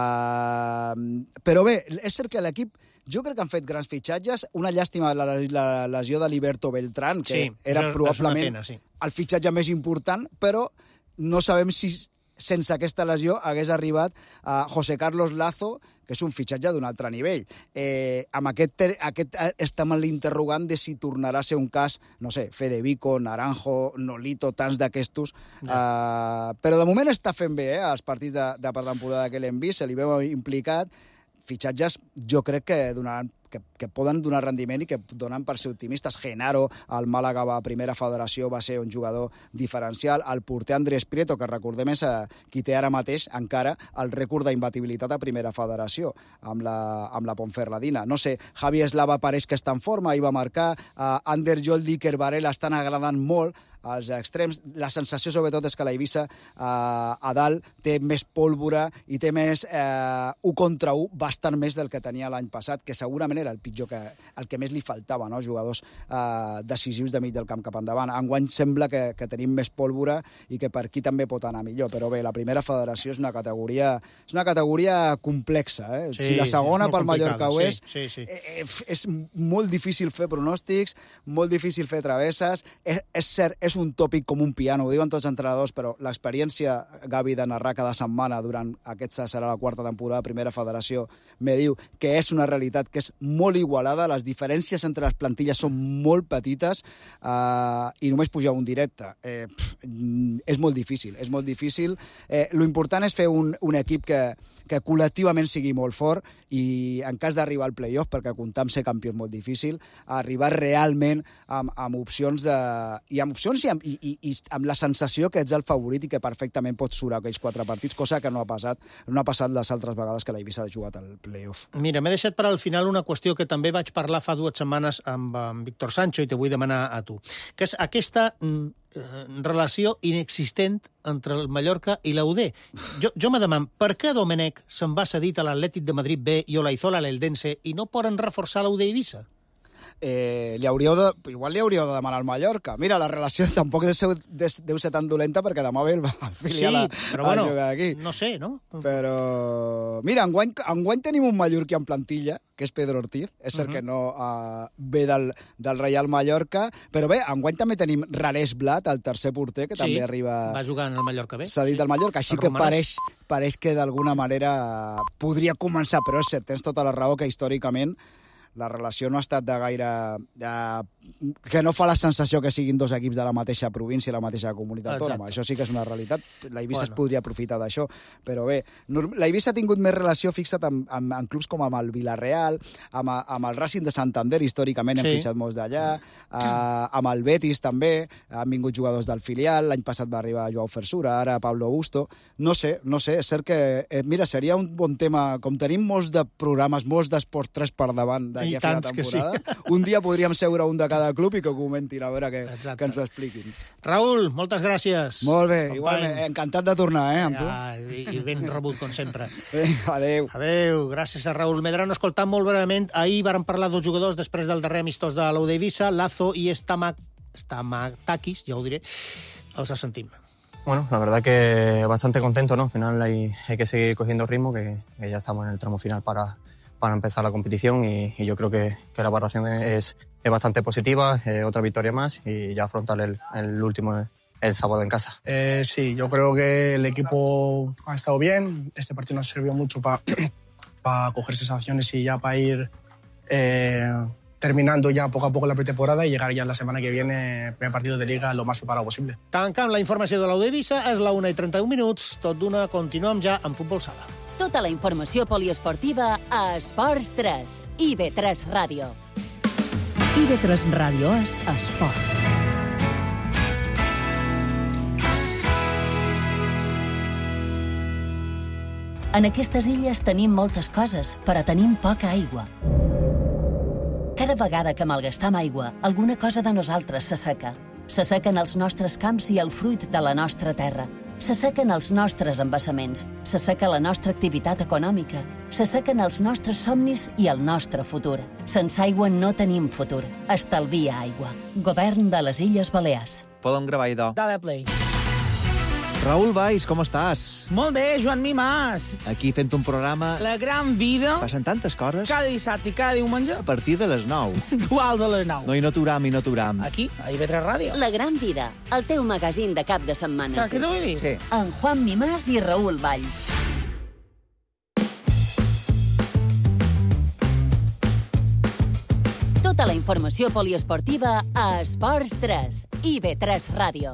Uh, però bé, és cert que l'equip, jo crec que han fet grans fitxatges. Una llàstima la, la lesió de Liberto Beltrán, que sí, era probablement pena, sí. el fitxatge més important, però no sabem si sense aquesta lesió hagués arribat a José Carlos Lazo, que és un fitxatge d'un altre nivell. Eh, amb aquest, aquest estem en l'interrogant de si tornarà a ser un cas, no sé, Federico, Naranjo, Nolito, tants d'aquestos. Ja. Uh, però de moment està fent bé, eh, els partits de, de pretemporada que l'hem vist, se li veu implicat. Fitxatges, jo crec que donaran que, que poden donar rendiment i que donen per ser optimistes. Genaro, al Màlaga va a primera federació, va ser un jugador diferencial. El porter Andrés Prieto, que recordem és a, qui té ara mateix encara el rècord d'imbatibilitat a primera federació amb la, amb la Ponferradina. No sé, Javi Eslava pareix que està en forma, hi va marcar. Uh, Ander Joldi, Kerbarela estan agradant molt als extrems. La sensació, sobretot, és que la Eivissa eh, a dalt té més pólvora i té més eh, u contra u, bastant més del que tenia l'any passat, que segurament era el pitjor, que, el que més li faltava, no? Jugadors eh, decisius de mig del camp cap endavant. Enguany sembla que, que tenim més pólvora i que per aquí també pot anar millor, però bé, la primera federació és una categoria, és una categoria complexa. Eh? Sí, si la segona pel Mallorca ho és, sí, sí, sí. Eh, és molt difícil fer pronòstics, molt difícil fer travesses. És, és cert, és és un tòpic com un piano, ho diuen tots els entrenadors, però l'experiència, Gavi, de narrar cada setmana durant aquesta serà la quarta temporada de Primera Federació, me diu que és una realitat que és molt igualada, les diferències entre les plantilles són molt petites eh, i només pujar un directe. Eh, pff, és molt difícil, és molt difícil. Eh, lo important és fer un, un equip que, que col·lectivament sigui molt fort i en cas d'arribar al play-off, perquè comptar amb ser campió és molt difícil, arribar realment amb, amb opcions de... i amb opcions i amb, i, i, i amb la sensació que ets el favorit i que perfectament pots surar aquells quatre partits, cosa que no ha passat, no ha passat les altres vegades que l'Eivissa ha jugat al play-off. Mira, m'he deixat per al final una qüestió que també vaig parlar fa dues setmanes amb, amb Víctor Sancho i te vull demanar a tu, que és aquesta mm, relació inexistent entre el Mallorca i la U D. Jo, jo me demano, per què Domenech se'n va cedit a l'Atlètic de Madrid B i Olaizola a l'Eldense i no poden reforçar la U D Eivissa? Eh, li hauríeu de, igual li hauríeu de demanar al Mallorca. Mira, la relació tampoc deu ser, deu ser tan dolenta perquè demà ve el filial sí, a, però bueno, a jugar aquí. No sé, no? Però, mira, enguany, enguany tenim un mallorquí en plantilla, que és Pedro Ortiz. És cert uh -huh. que no uh, ve del, del Real Mallorca, però bé, enguany també tenim Ralés Blat, el tercer porter, que sí, també arriba... va jugar en el Mallorca bé. S'ha dit sí. al Mallorca, així el que pareix, pareix que d'alguna manera podria començar, però és cert, tens tota la raó que històricament la relació no ha estat de gaire... De, que no fa la sensació que siguin dos equips de la mateixa província i la mateixa comunitat autònoma. Això sí que és una realitat. La Eivissa bueno. es podria aprofitar d'això. Però bé, la Eivissa ha tingut més relació, fixa't, amb, amb, amb clubs com amb el Villarreal, amb, amb el Racing de Santander, històricament sí. hem fitxat molts d'allà, eh, amb el Betis també, han vingut jugadors del filial, l'any passat va arribar Joao Fersura, ara Pablo Augusto. No sé, no sé, és cert que... Eh, mira, seria un bon tema, com tenim molts de programes, molts d'esports tres per davant d'aquí a la temporada, sí. un dia podríem seure un de cada club i que ho comentin, a veure que, que ens ho expliquin. Raül, moltes gràcies. Molt bé, igualment, encantat de tornar, eh, amb tu. Ja, i, i ben rebut, com sempre. Vinga, adéu. Adéu, gràcies a Raül Medrano. Escoltant molt breument, ahir varen parlar dos jugadors després del darrer amistós de l'U D Eivissa, Lazo i Stamac... Stamatakis, ja ho diré, els sentim. Bueno, la verdad que bastante contento, ¿no? Al final hay, hay que seguir cogiendo ritmo, que, que ya estamos en el tramo final para... para empezar la competición y, y yo creo que, que la valoración es, es bastante positiva, eh, otra victoria más y ya afrontar el, el último el sábado en casa. Eh, sí, yo creo que el equipo ha estado bien, este partido nos sirvió mucho para pa coger sensaciones y ya para ir eh, terminando ya poco a poco la pretemporada y llegar ya la semana que viene, primer partido de Liga, lo más preparado possible. Tancant la informació de l'U D Eivissa, és la una i trenta-un minuts, tot d'una continuem ja amb Futbol Sala. Tota la informació poliesportiva a Esports tres, I B tres Ràdio. I B tres Ràdio és esport. En aquestes illes tenim moltes coses, però tenim poca aigua. Cada vegada que malgastam aigua, alguna cosa de nosaltres s'asseca. S'assequen els nostres camps i el fruit de la nostra terra. S'assequen els nostres embassaments, s'asseca la nostra activitat econòmica, s'assequen els nostres somnis i el nostre futur. Sense aigua no tenim futur. Estalvia aigua. Govern de les Illes Balears. Podem gravar, idò. Dale play. Raül Valls, com estàs? Molt bé, Joan Mimàs. Aquí fent un programa... La gran vida. Passen tantes coses. Cada dissabte i cada diumenge. A partir de les nou. Duals a les nou. No, i no t'uram, i no t'uram. Aquí, a I B tres Ràdio. La gran vida, el teu magazín de cap de setmana. Saps què t'ho vull dir? Sí. En Juan Mimàs i Raül Valls. Tota la informació poliesportiva a Esports tres, I B tres Ràdio.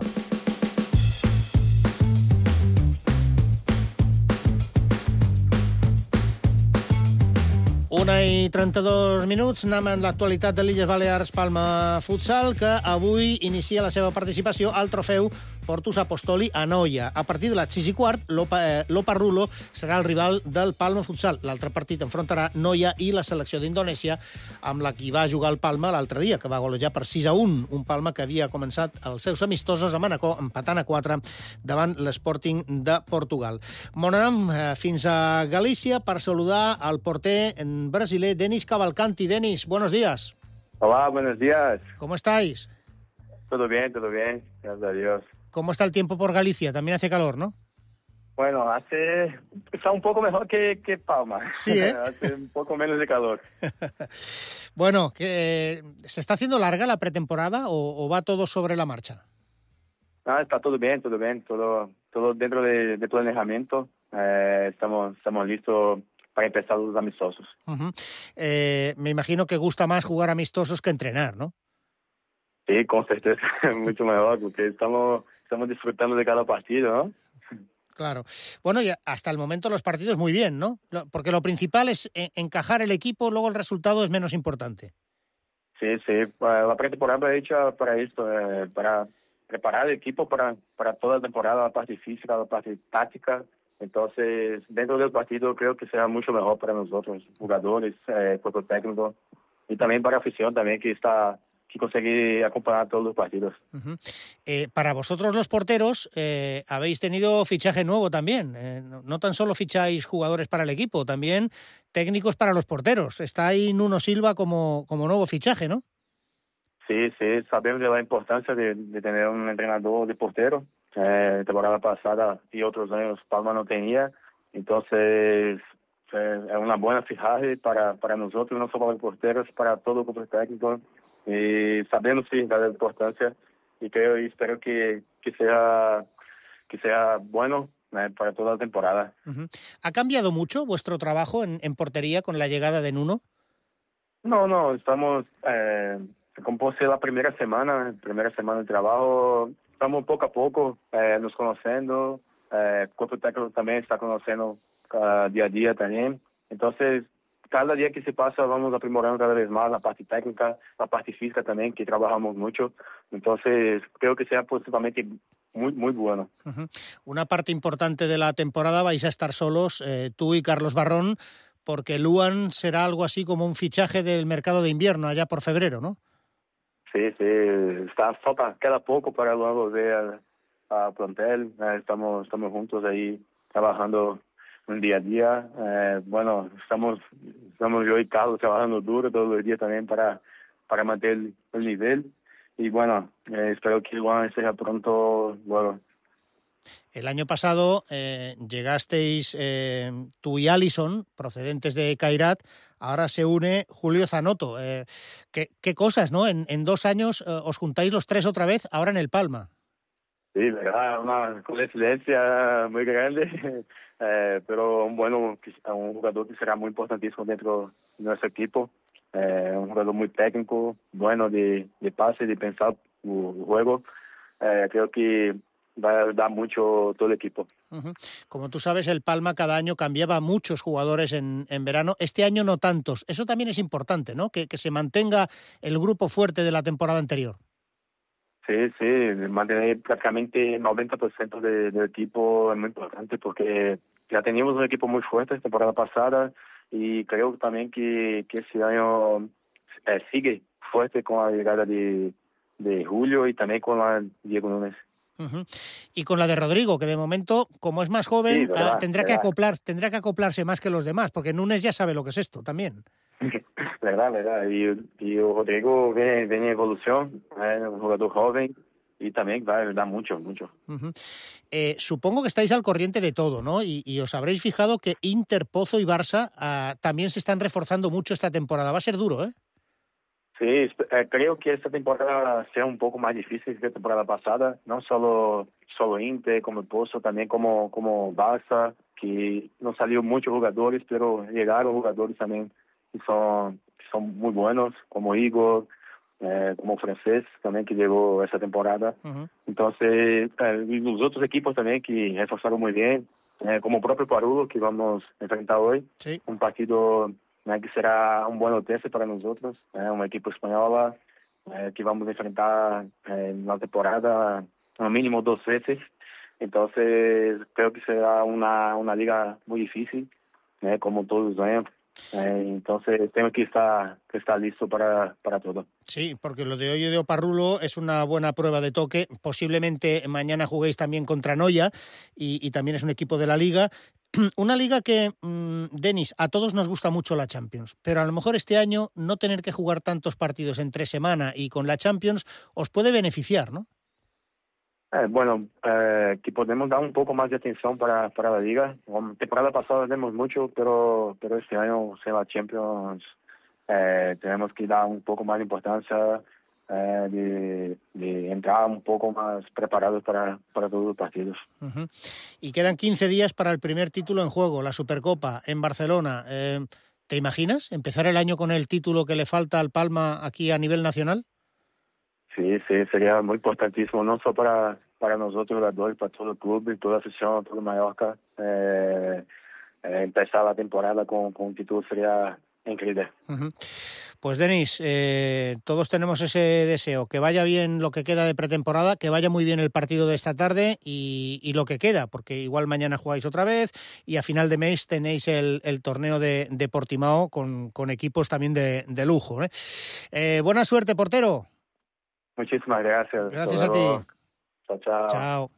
Una i trenta-dos minuts, anem en l'actualitat de l'Illes Balears Palma Futsal, que avui inicia la seva participació al trofeu Portus Apostoli a Noia. A partir de les sis i quart, l'Opa Rulo serà el rival del Palma Futsal. L'altre partit enfrontarà Noia i la selecció d'Indonèsia, amb la qui va jugar el Palma l'altre dia, que va golejar per sis a un. Un Palma que havia començat els seus amistosos a Manacor, empatant a quatre davant l'Sporting de Portugal. Bon anem fins a Galícia per saludar al porter brasiler Denis Cavalcanti. Denis, buenos días. Hola, buenos días. ¿Cómo estáis? Todo bien, todo bien, gracias a Dios. ¿Cómo está el tiempo por Galicia? También hace calor, ¿no? Bueno, hace... está un poco mejor que, que Palma. Sí, ¿eh? Hace un poco menos de calor. Bueno, que ¿se está haciendo larga la pretemporada o, o va todo sobre la marcha? Ah, está todo bien, todo bien, todo, todo dentro de, de planejamiento. Eh, estamos, estamos listos para empezar los amistosos. Uh-huh. Eh, me imagino que gusta más jugar amistosos que entrenar, ¿no? Sí, con certeza, mucho mejor, porque estamos, estamos disfrutando de cada partido, ¿no? Claro. Bueno, y hasta el momento los partidos muy bien, ¿no? Porque lo principal es encajar el equipo, luego el resultado es menos importante. Sí, sí. La pretemporada es hecha para esto, eh, para preparar el equipo para, para toda la temporada, la parte física, la parte táctica. Entonces, dentro del partido creo que será mucho mejor para nosotros, jugadores, eh, cuerpo técnico, y también para la afición también que está que conseguir acompañar todos los partidos. Uh-huh. Eh, para vosotros los porteros eh, habéis tenido fichaje nuevo también. Eh, no, no tan solo ficháis jugadores para el equipo, también técnicos para los porteros. Está ahí Nuno Silva como, como nuevo fichaje, ¿no? Sí, sí, sabemos de la importancia de, de tener un entrenador de portero. Eh, temporada pasada y otros años Palma no tenía, entonces eh, es una buena fichaje para, para nosotros, no solo los porteros, para todo el cuerpo técnico. Y sabemos sí de la importancia y creo y espero que, que sea que sea bueno eh, para toda la temporada. Uh-huh. ¿Ha cambiado mucho vuestro trabajo en, en portería con la llegada de Nuno? No, no, estamos eh, como fue la primera semana, primera semana de trabajo, estamos poco a poco eh, nos conociendo, eh, el cuerpo técnico también está conociendo uh, día a día también, entonces cada día que se pasa vamos aprimorando cada vez más la parte técnica, la parte física también, que trabajamos mucho. Entonces, creo que sea positivamente muy, muy bueno. Uh-huh. Una parte importante de la temporada vais a estar solos, eh, tú y Carlos Barrón, porque Luan será algo así como un fichaje del mercado de invierno allá por febrero, ¿no? Sí, sí, está, falta queda poco para luego ver a plantel. Eh, estamos, estamos juntos ahí trabajando un día a día. Eh, bueno, estamos, estamos yo y Carlos trabajando duro todos los días también para, para mantener el nivel. Y bueno, eh, espero que Juan sea pronto luego. El año pasado eh, llegasteis eh, tú y Alisson, procedentes de Kairat, ahora se une Julio Zanotto. Eh, ¿qué, qué cosas, ¿no? En, en dos años eh, os juntáis los tres otra vez, ahora en el Palma. Sí, verdad, una coincidencia muy grande, eh, pero un bueno, un jugador que será muy importantísimo dentro de nuestro equipo, eh, un jugador muy técnico, bueno de, de pase, de pensar el juego, eh, creo que va a ayudar mucho todo el equipo. Uh-huh. Como tú sabes, el Palma cada año cambiaba muchos jugadores en, en verano, este año no tantos, eso también es importante, ¿no? Que, que se mantenga el grupo fuerte de la temporada anterior. Sí, sí, mantener prácticamente noventa por ciento de, del equipo es muy importante porque ya teníamos un equipo muy fuerte la temporada pasada y creo también que, que este año eh, sigue fuerte con la llegada de, de Julio y también con la de Diego Núñez. Uh-huh. Y con la de Rodrigo, que de momento, como es más joven, sí, verdad, uh, tendrá verdad. que acoplar, tendrá que acoplarse más que los demás, porque Núñez ya sabe lo que es esto también. Verdad, verdad. Y, y Rodrigo viene, viene en evolución, es un jugador joven y también va a ayudar mucho, mucho. Uh-huh. Eh, supongo que estáis al corriente de todo, ¿no? Y, y os habréis fijado que Inter, Pozo y Barça uh, también se están reforzando mucho esta temporada. Va a ser duro, ¿eh? Sí, eh, creo que esta temporada será un poco más difícil que la temporada pasada, no solo solo Inter, como Pozo, también como como Barça, que no salió muchos jugadores, pero llegaron jugadores también que son, que son muy buenos, como Igor, eh, como Francés, también que llegó esta temporada. Uh-huh. Entonces, eh, y los otros equipos también que reforzaron muy bien, eh, como el propio Parulo, que vamos a enfrentar hoy, sí. Un partido eh, que será un buen test para nosotros, eh, un equipo española eh, que vamos a enfrentar eh, en la temporada al mínimo dos veces. Entonces, creo que será una, una liga muy difícil, eh, como todos los años. Eh, entonces, tengo que estar, que estar listo para, para todo. Sí, porque lo de hoy de Oparrulo es una buena prueba de toque. Posiblemente mañana juguéis también contra Noia y, y también es un equipo de la Liga. Una liga que, mmm, Denis, a todos nos gusta mucho la Champions, pero a lo mejor este año no tener que jugar tantos partidos entre semana y con la Champions os puede beneficiar, ¿no? Eh, bueno, eh, que podemos dar un poco más de atención para, para la liga. La temporada pasada dimos mucho, pero, pero este año, sin la Champions, eh, tenemos que dar un poco más de importancia eh, de, de entrar un poco más preparados para, para todos los partidos. Uh-huh. Y quedan quince días para el primer título en juego, la Supercopa en Barcelona. Eh, ¿Te imaginas empezar el año con el título que le falta al Palma aquí a nivel nacional? Sí, sí, sería muy importantísimo, no solo para, para nosotros jugadores, para todo el club y toda la afición, todo Mallorca. Eh, eh, empezar la temporada con, con un título sería increíble. Uh-huh. Pues Denis, eh, todos tenemos ese deseo, que vaya bien lo que queda de pretemporada, que vaya muy bien el partido de esta tarde y, y lo que queda, porque igual mañana jugáis otra vez y a final de mes tenéis el, el torneo de, de Portimao con, con equipos también de, de lujo. ¿eh? Eh, buena suerte, portero. Muchísimas gracias. Gràcies a ti. Chao, chao. Chao.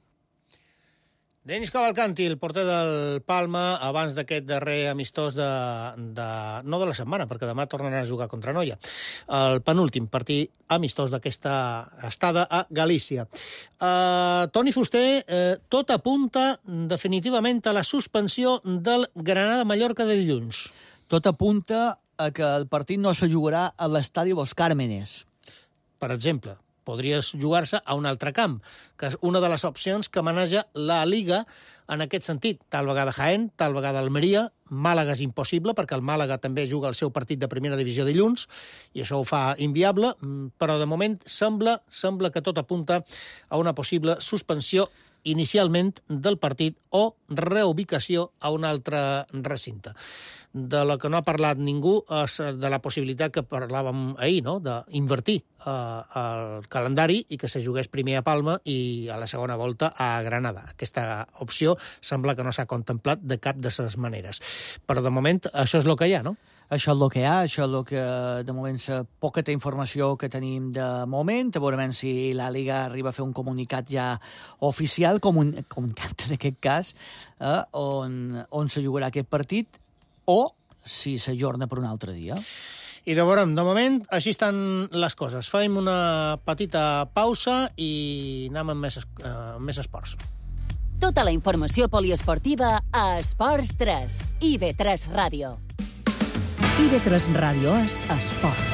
Denis Cavalcanti, el porter del Palma, abans d'aquest darrer amistós de, de... no de la setmana, perquè demà tornaran a jugar contra Noia. El penúltim partit amistós d'aquesta estada a Galícia. Uh, Toni Fuster, uh, tot apunta definitivament a la suspensió del Granada-Mallorca de dilluns. Tot apunta a que el partit no se jugarà a l'estadi Los Cármenes. Per exemple, podria jugar-se a un altre camp, que és una de les opcions que maneja la Liga en aquest sentit. Tal vegada Jaén, tal vegada Almeria, Màlaga és impossible, perquè el Màlaga també juga el seu partit de primera divisió dilluns, i això ho fa inviable, però de moment sembla, sembla que tot apunta a una possible suspensió inicialment del partit o reubicació a un altre recinte. De la que no ha parlat ningú és de la possibilitat que parlàvem ahir, no? D'invertir eh, el calendari i que se jugués primer a Palma i a la segona volta a Granada. Aquesta opció sembla que no s'ha contemplat de cap de les maneres. Però de moment això és el que hi ha, no? Això és el que hi ha, això és el que de moment la poqueta informació que tenim de moment. Veurem si la Liga arriba a fer un comunicat ja oficial, com un comunicat en aquest cas, eh, on, on se jugarà aquest partit, o si s'ajorna per un altre dia. I de veurem, de moment, així estan les coses. Fem una petita pausa i anem amb més, uh, més esports. Tota la informació poliesportiva a Esports tres, I B tres Ràdio. I B tres Ràdio és esport.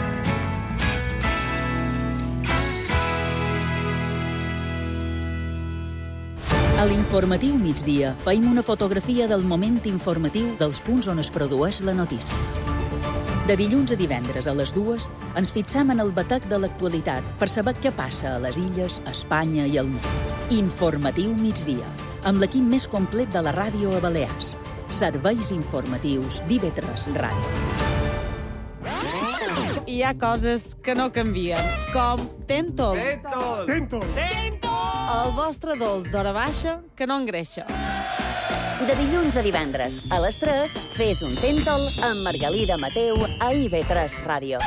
A l'informatiu migdia feim una fotografia del moment informatiu dels punts on es produeix la notícia. De dilluns a divendres a les dues ens fixam en el batec de l'actualitat per saber què passa a les illes, a Espanya i al món. Informatiu migdia, amb l'equip més complet de la ràdio a Balears. Serveis informatius d'I B tres Ràdio. Hi ha coses que no canvien, com Tentol. Tentol! Tentol! Tentol! El vostre dolç d'hora baixa que no engreixa. De dilluns a divendres a les tres, fes un Tentol amb Margalida Mateu a I B tres Ràdio.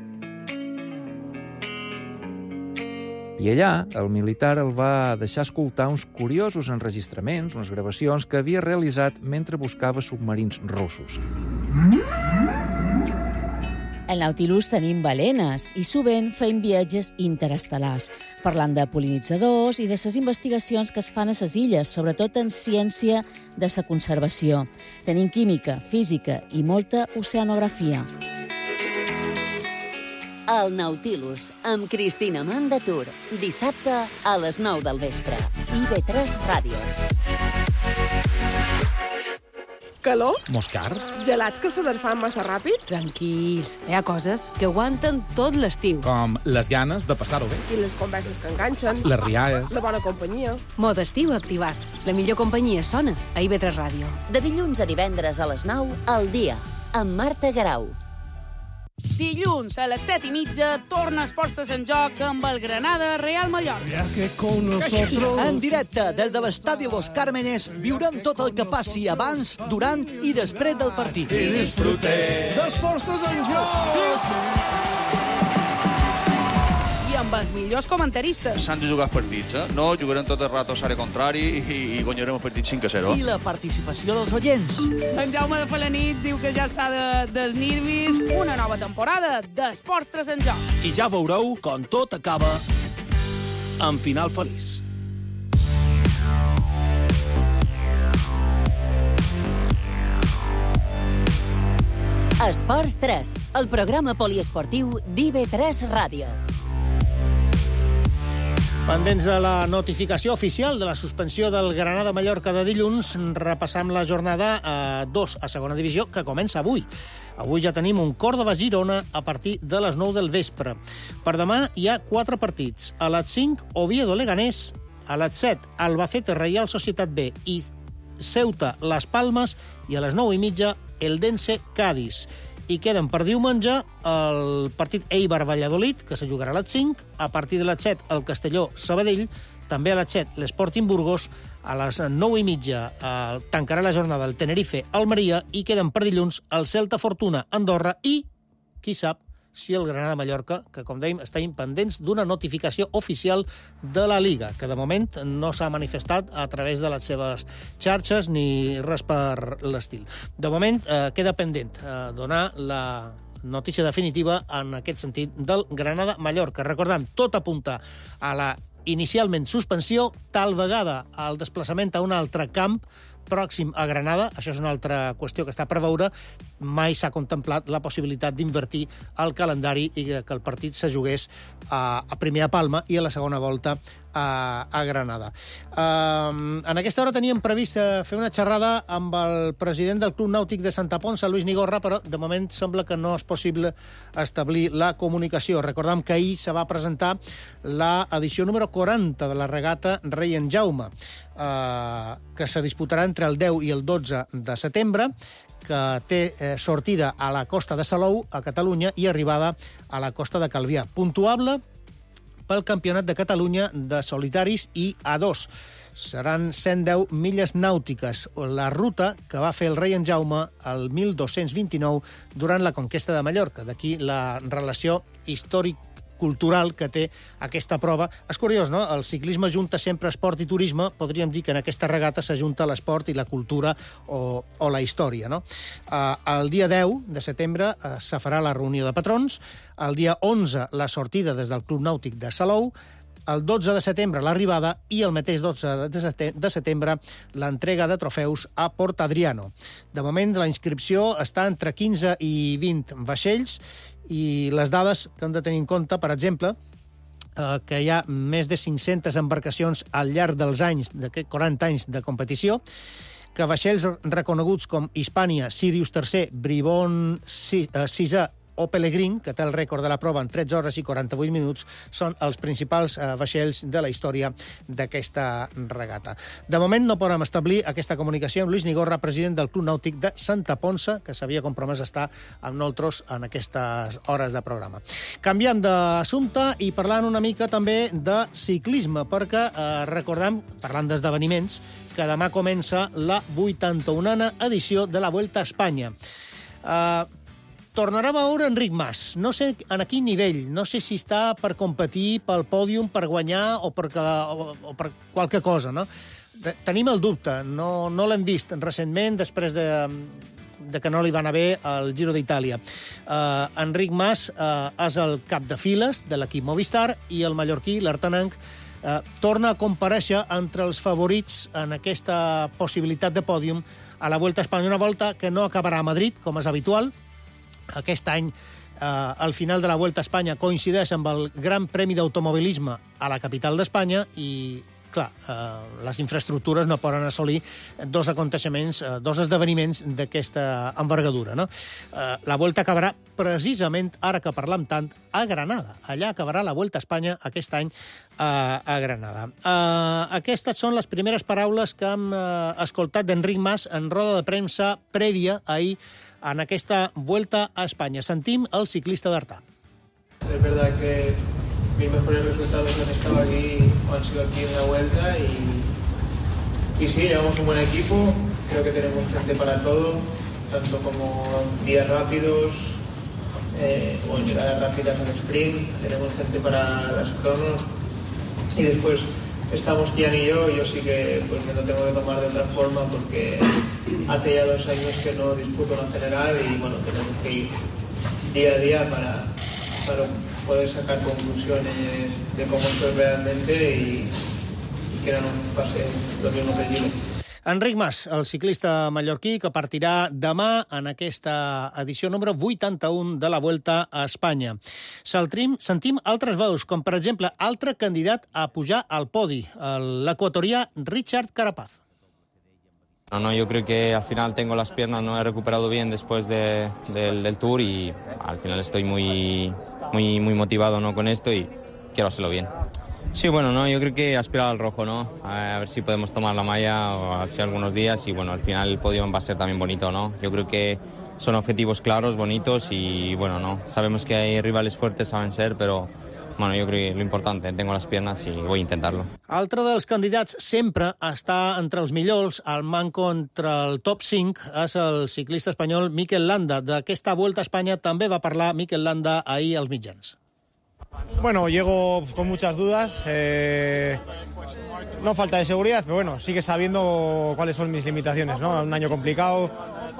I allà, el militar el va deixar escoltar uns curiosos enregistraments, unes gravacions que havia realitzat mentre buscava submarins russos. Al Nautilus tenim balenes i sovint fem viatges interestel·lars, parlant de pol·linitzadors i de les investigacions que es fan a les illes, sobretot en ciència de la conservació. Tenim química, física i molta oceanografia. El Nautilus, amb Cristina Mandatur, dissabte a les nou del vespre. I B tres Ràdio. Calor? Moscars? Gelats que se desfan massa ràpid? Tranquils, hi ha coses que aguanten tot l'estiu. Com les ganes de passar-ho bé. I les converses que enganxen. Les rialles. La bona companyia. Mode estiu activat. La millor companyia sona a I B tres Ràdio. De dilluns a divendres a les nou, al dia, amb Marta Garau. Dilluns a les set i mitja torna Esports en joc amb el Granada Real Mallorca. En directe des de l'estadi Los Cármenes viurem tot el que passi abans, durant i després del partit. I disfrutem d'Esports en joc! I amb els millors comentaristes. S'han de jugar els partits, eh? No jugarem tot el rato a l'àrea contrari i, i guanyarem el partit cinc a zero. I la participació dels oients. En Jaume de Felanit diu que ja està de, dels nervis. Una nova temporada d'Esports tres en joc. I ja veureu com tot acaba en final feliç. Esports tres, el programa poliesportiu d'I B tres Ràdio. Pendents de la notificació oficial de la suspensió del Granada-Mallorca de dilluns, repassam la jornada a dos a segona divisió, que comença avui. Avui ja tenim un Còrdova-Girona a partir de les nou del vespre. Per demà hi ha quatre partits. A les cinc, Oviedo-Leganés. A les set, Albacete-Reial Societat B i Ceuta-Las Palmes. I a les nou i mitja, Eldense-Cádiz. I queden per diumenge el partit Eibar-Valladolid, que se jugarà a les cinc, a partir de les set el Castelló-Sabadell, també a les set l'Sporting Burgos, a les nou i mitja eh, tancarà la jornada el Tenerife-Almeria i queden per dilluns el Celta-Fortuna-Andorra i, qui sap, si el Granada-Mallorca, que com dèiem estem pendents d'una notificació oficial de la Liga, que de moment no s'ha manifestat a través de les seves xarxes ni res per l'estil. De moment eh, queda pendent eh, donar la notícia definitiva en aquest sentit del Granada-Mallorca. Recordem, tot apunta a la inicialment suspensió, tal vegada al desplaçament a un altre camp pròxim a Granada. Això és una altra qüestió que està per veure. Mai s'ha contemplat la possibilitat d'invertir el calendari i que el partit se jugués a, a primer a Palma i a la segona volta a, a Granada. Um, en aquesta hora teníem previst fer una xerrada amb el president del Club Nàutic de Santa Ponça, Luis Nigorra, però de moment sembla que no és possible establir la comunicació. Recordem que ahir se va presentar l'edició número quaranta de la regata Rei en Jaume, uh, que se disputarà entre el deu i el dotze de setembre, que té eh, sortida a la costa de Salou, a Catalunya, i arribada a la costa de Calvià. Puntuable pel Campionat de Catalunya de solitaris i A dos. Seran cent deu milles nàutiques, la ruta que va fer el rei en Jaume el mil dos-cents vint-i-nou durant la conquesta de Mallorca. D'aquí la relació històrica cultural que té aquesta prova. És curiós, no? El ciclisme junta sempre esport i turisme. Podríem dir que en aquesta regata s'ajunta l'esport i la cultura o, o la història, no? Uh, el dia deu de setembre uh, se farà la reunió de patrons, el dia onze la sortida des del Club Nàutic de Salou, el dotze de setembre l'arribada i el mateix dotze de setembre l'entrega de trofeus a Port Adriano. De moment la inscripció està entre quinze i vint vaixells i les dades que hem de tenir en compte, per exemple, eh, que hi ha més de cinc-centes embarcacions al llarg dels anys, d'aquests quaranta anys de competició, que vaixells reconeguts com Hispània, Sirius tercer, Bribón sisè o Pelegrín, que té el rècord de la prova en tretze hores i quaranta-vuit minuts, són els principals eh, vaixells de la història d'aquesta regata. De moment no podem establir aquesta comunicació amb Luis Nigorra, president del Club Nàutic de Santa Ponça, que s'havia compromès a estar amb nosaltres en aquestes hores de programa. Canviant d'assumpte i parlant una mica també de ciclisme, perquè eh, recordem, parlant d'esdeveniments, que demà comença la vuitanta-unena edició de la Vuelta a Espanya. Eh, Tornarem a veure Enric Mas. No sé en quin nivell. No sé si està per competir pel pòdium, per guanyar o per, o, o per qualque cosa, no? Tenim el dubte. No, no l'hem vist recentment, després de, de que no li va anar bé al Giro d'Itàlia. Uh, Enric Mas uh, és el cap de files de l'equip Movistar i el mallorquí, l'artanenc, uh, torna a comparèixer entre els favorits en aquesta possibilitat de pòdium a la Vuelta a Espanya. Una volta que no acabarà a Madrid, com és habitual. Aquest any, eh, al final de la Vuelta a Espanya, coincideix amb el Gran Premi d'Automobilisme a la capital d'Espanya i, clar, eh, les infraestructures no poden assolir dos aconteixements, eh, dos esdeveniments d'aquesta envergadura, no? Eh, la Vuelta acabarà precisament, ara que parlam tant, a Granada. Allà acabarà la Vuelta a Espanya aquest any a, a Granada. Eh, aquestes són les primeres paraules que hem eh, escoltat d'Enric Mas en roda de premsa prèvia ahir en aquesta Vuelta a España. Sentim el ciclista d'Artà. Es verdad que mis mejores resultados han estado aquí, han sido aquí en la Vuelta y, y sí, llevamos un buen equipo, creo que tenemos gente para todo, tanto como días rápidos, eh, o llegadas rápidas al sprint, tenemos gente para las cronos y después estamos Kian y yo, y yo sí que pues me lo tengo que tomar de otra forma porque hace ya dos años que no disputo una general y bueno, tenemos que ir día a día para, para poder sacar conclusiones de cómo estoy realmente y, y que no nos pase lo mismo que el Giro. Enric Mas, el ciclista mallorquí que partirà demà en aquesta edició número vuitanta-un de la Vuelta a Espanya. Saltrim, sentim altres veus, com per exemple altre candidat a pujar al podi, l'equatorià Richard Carapaz. No, no, yo creo que al final tengo las piernas, no he recuperado bien después de, del, del Tour y al final estoy muy, muy, muy motivado, ¿no?, con esto y quiero hacerlo bien. Sí, bueno, no, yo creo que aspirar al rojo, ¿no? A ver si podemos tomar la malla o así algunos días y bueno, al final el podio va a ser también bonito, ¿no? Yo creo que son objetivos claros, bonitos y bueno, no, sabemos que hay rivales fuertes a vencer, pero bueno, jo crec que lo importante, tengo las piernas y voy a intentarlo. Altre dels candidats sempre està entre els millors, al manco entre el top cinc, és el ciclista espanyol Mikel Landa. D'aquesta Vuelta a Espanya també va parlar Mikel Landa ahir als mitjans. Bueno, llego con muchas dudas, eh, no falta de seguridad, pero bueno, sigue sabiendo cuáles son mis limitaciones, ¿no? Un año complicado,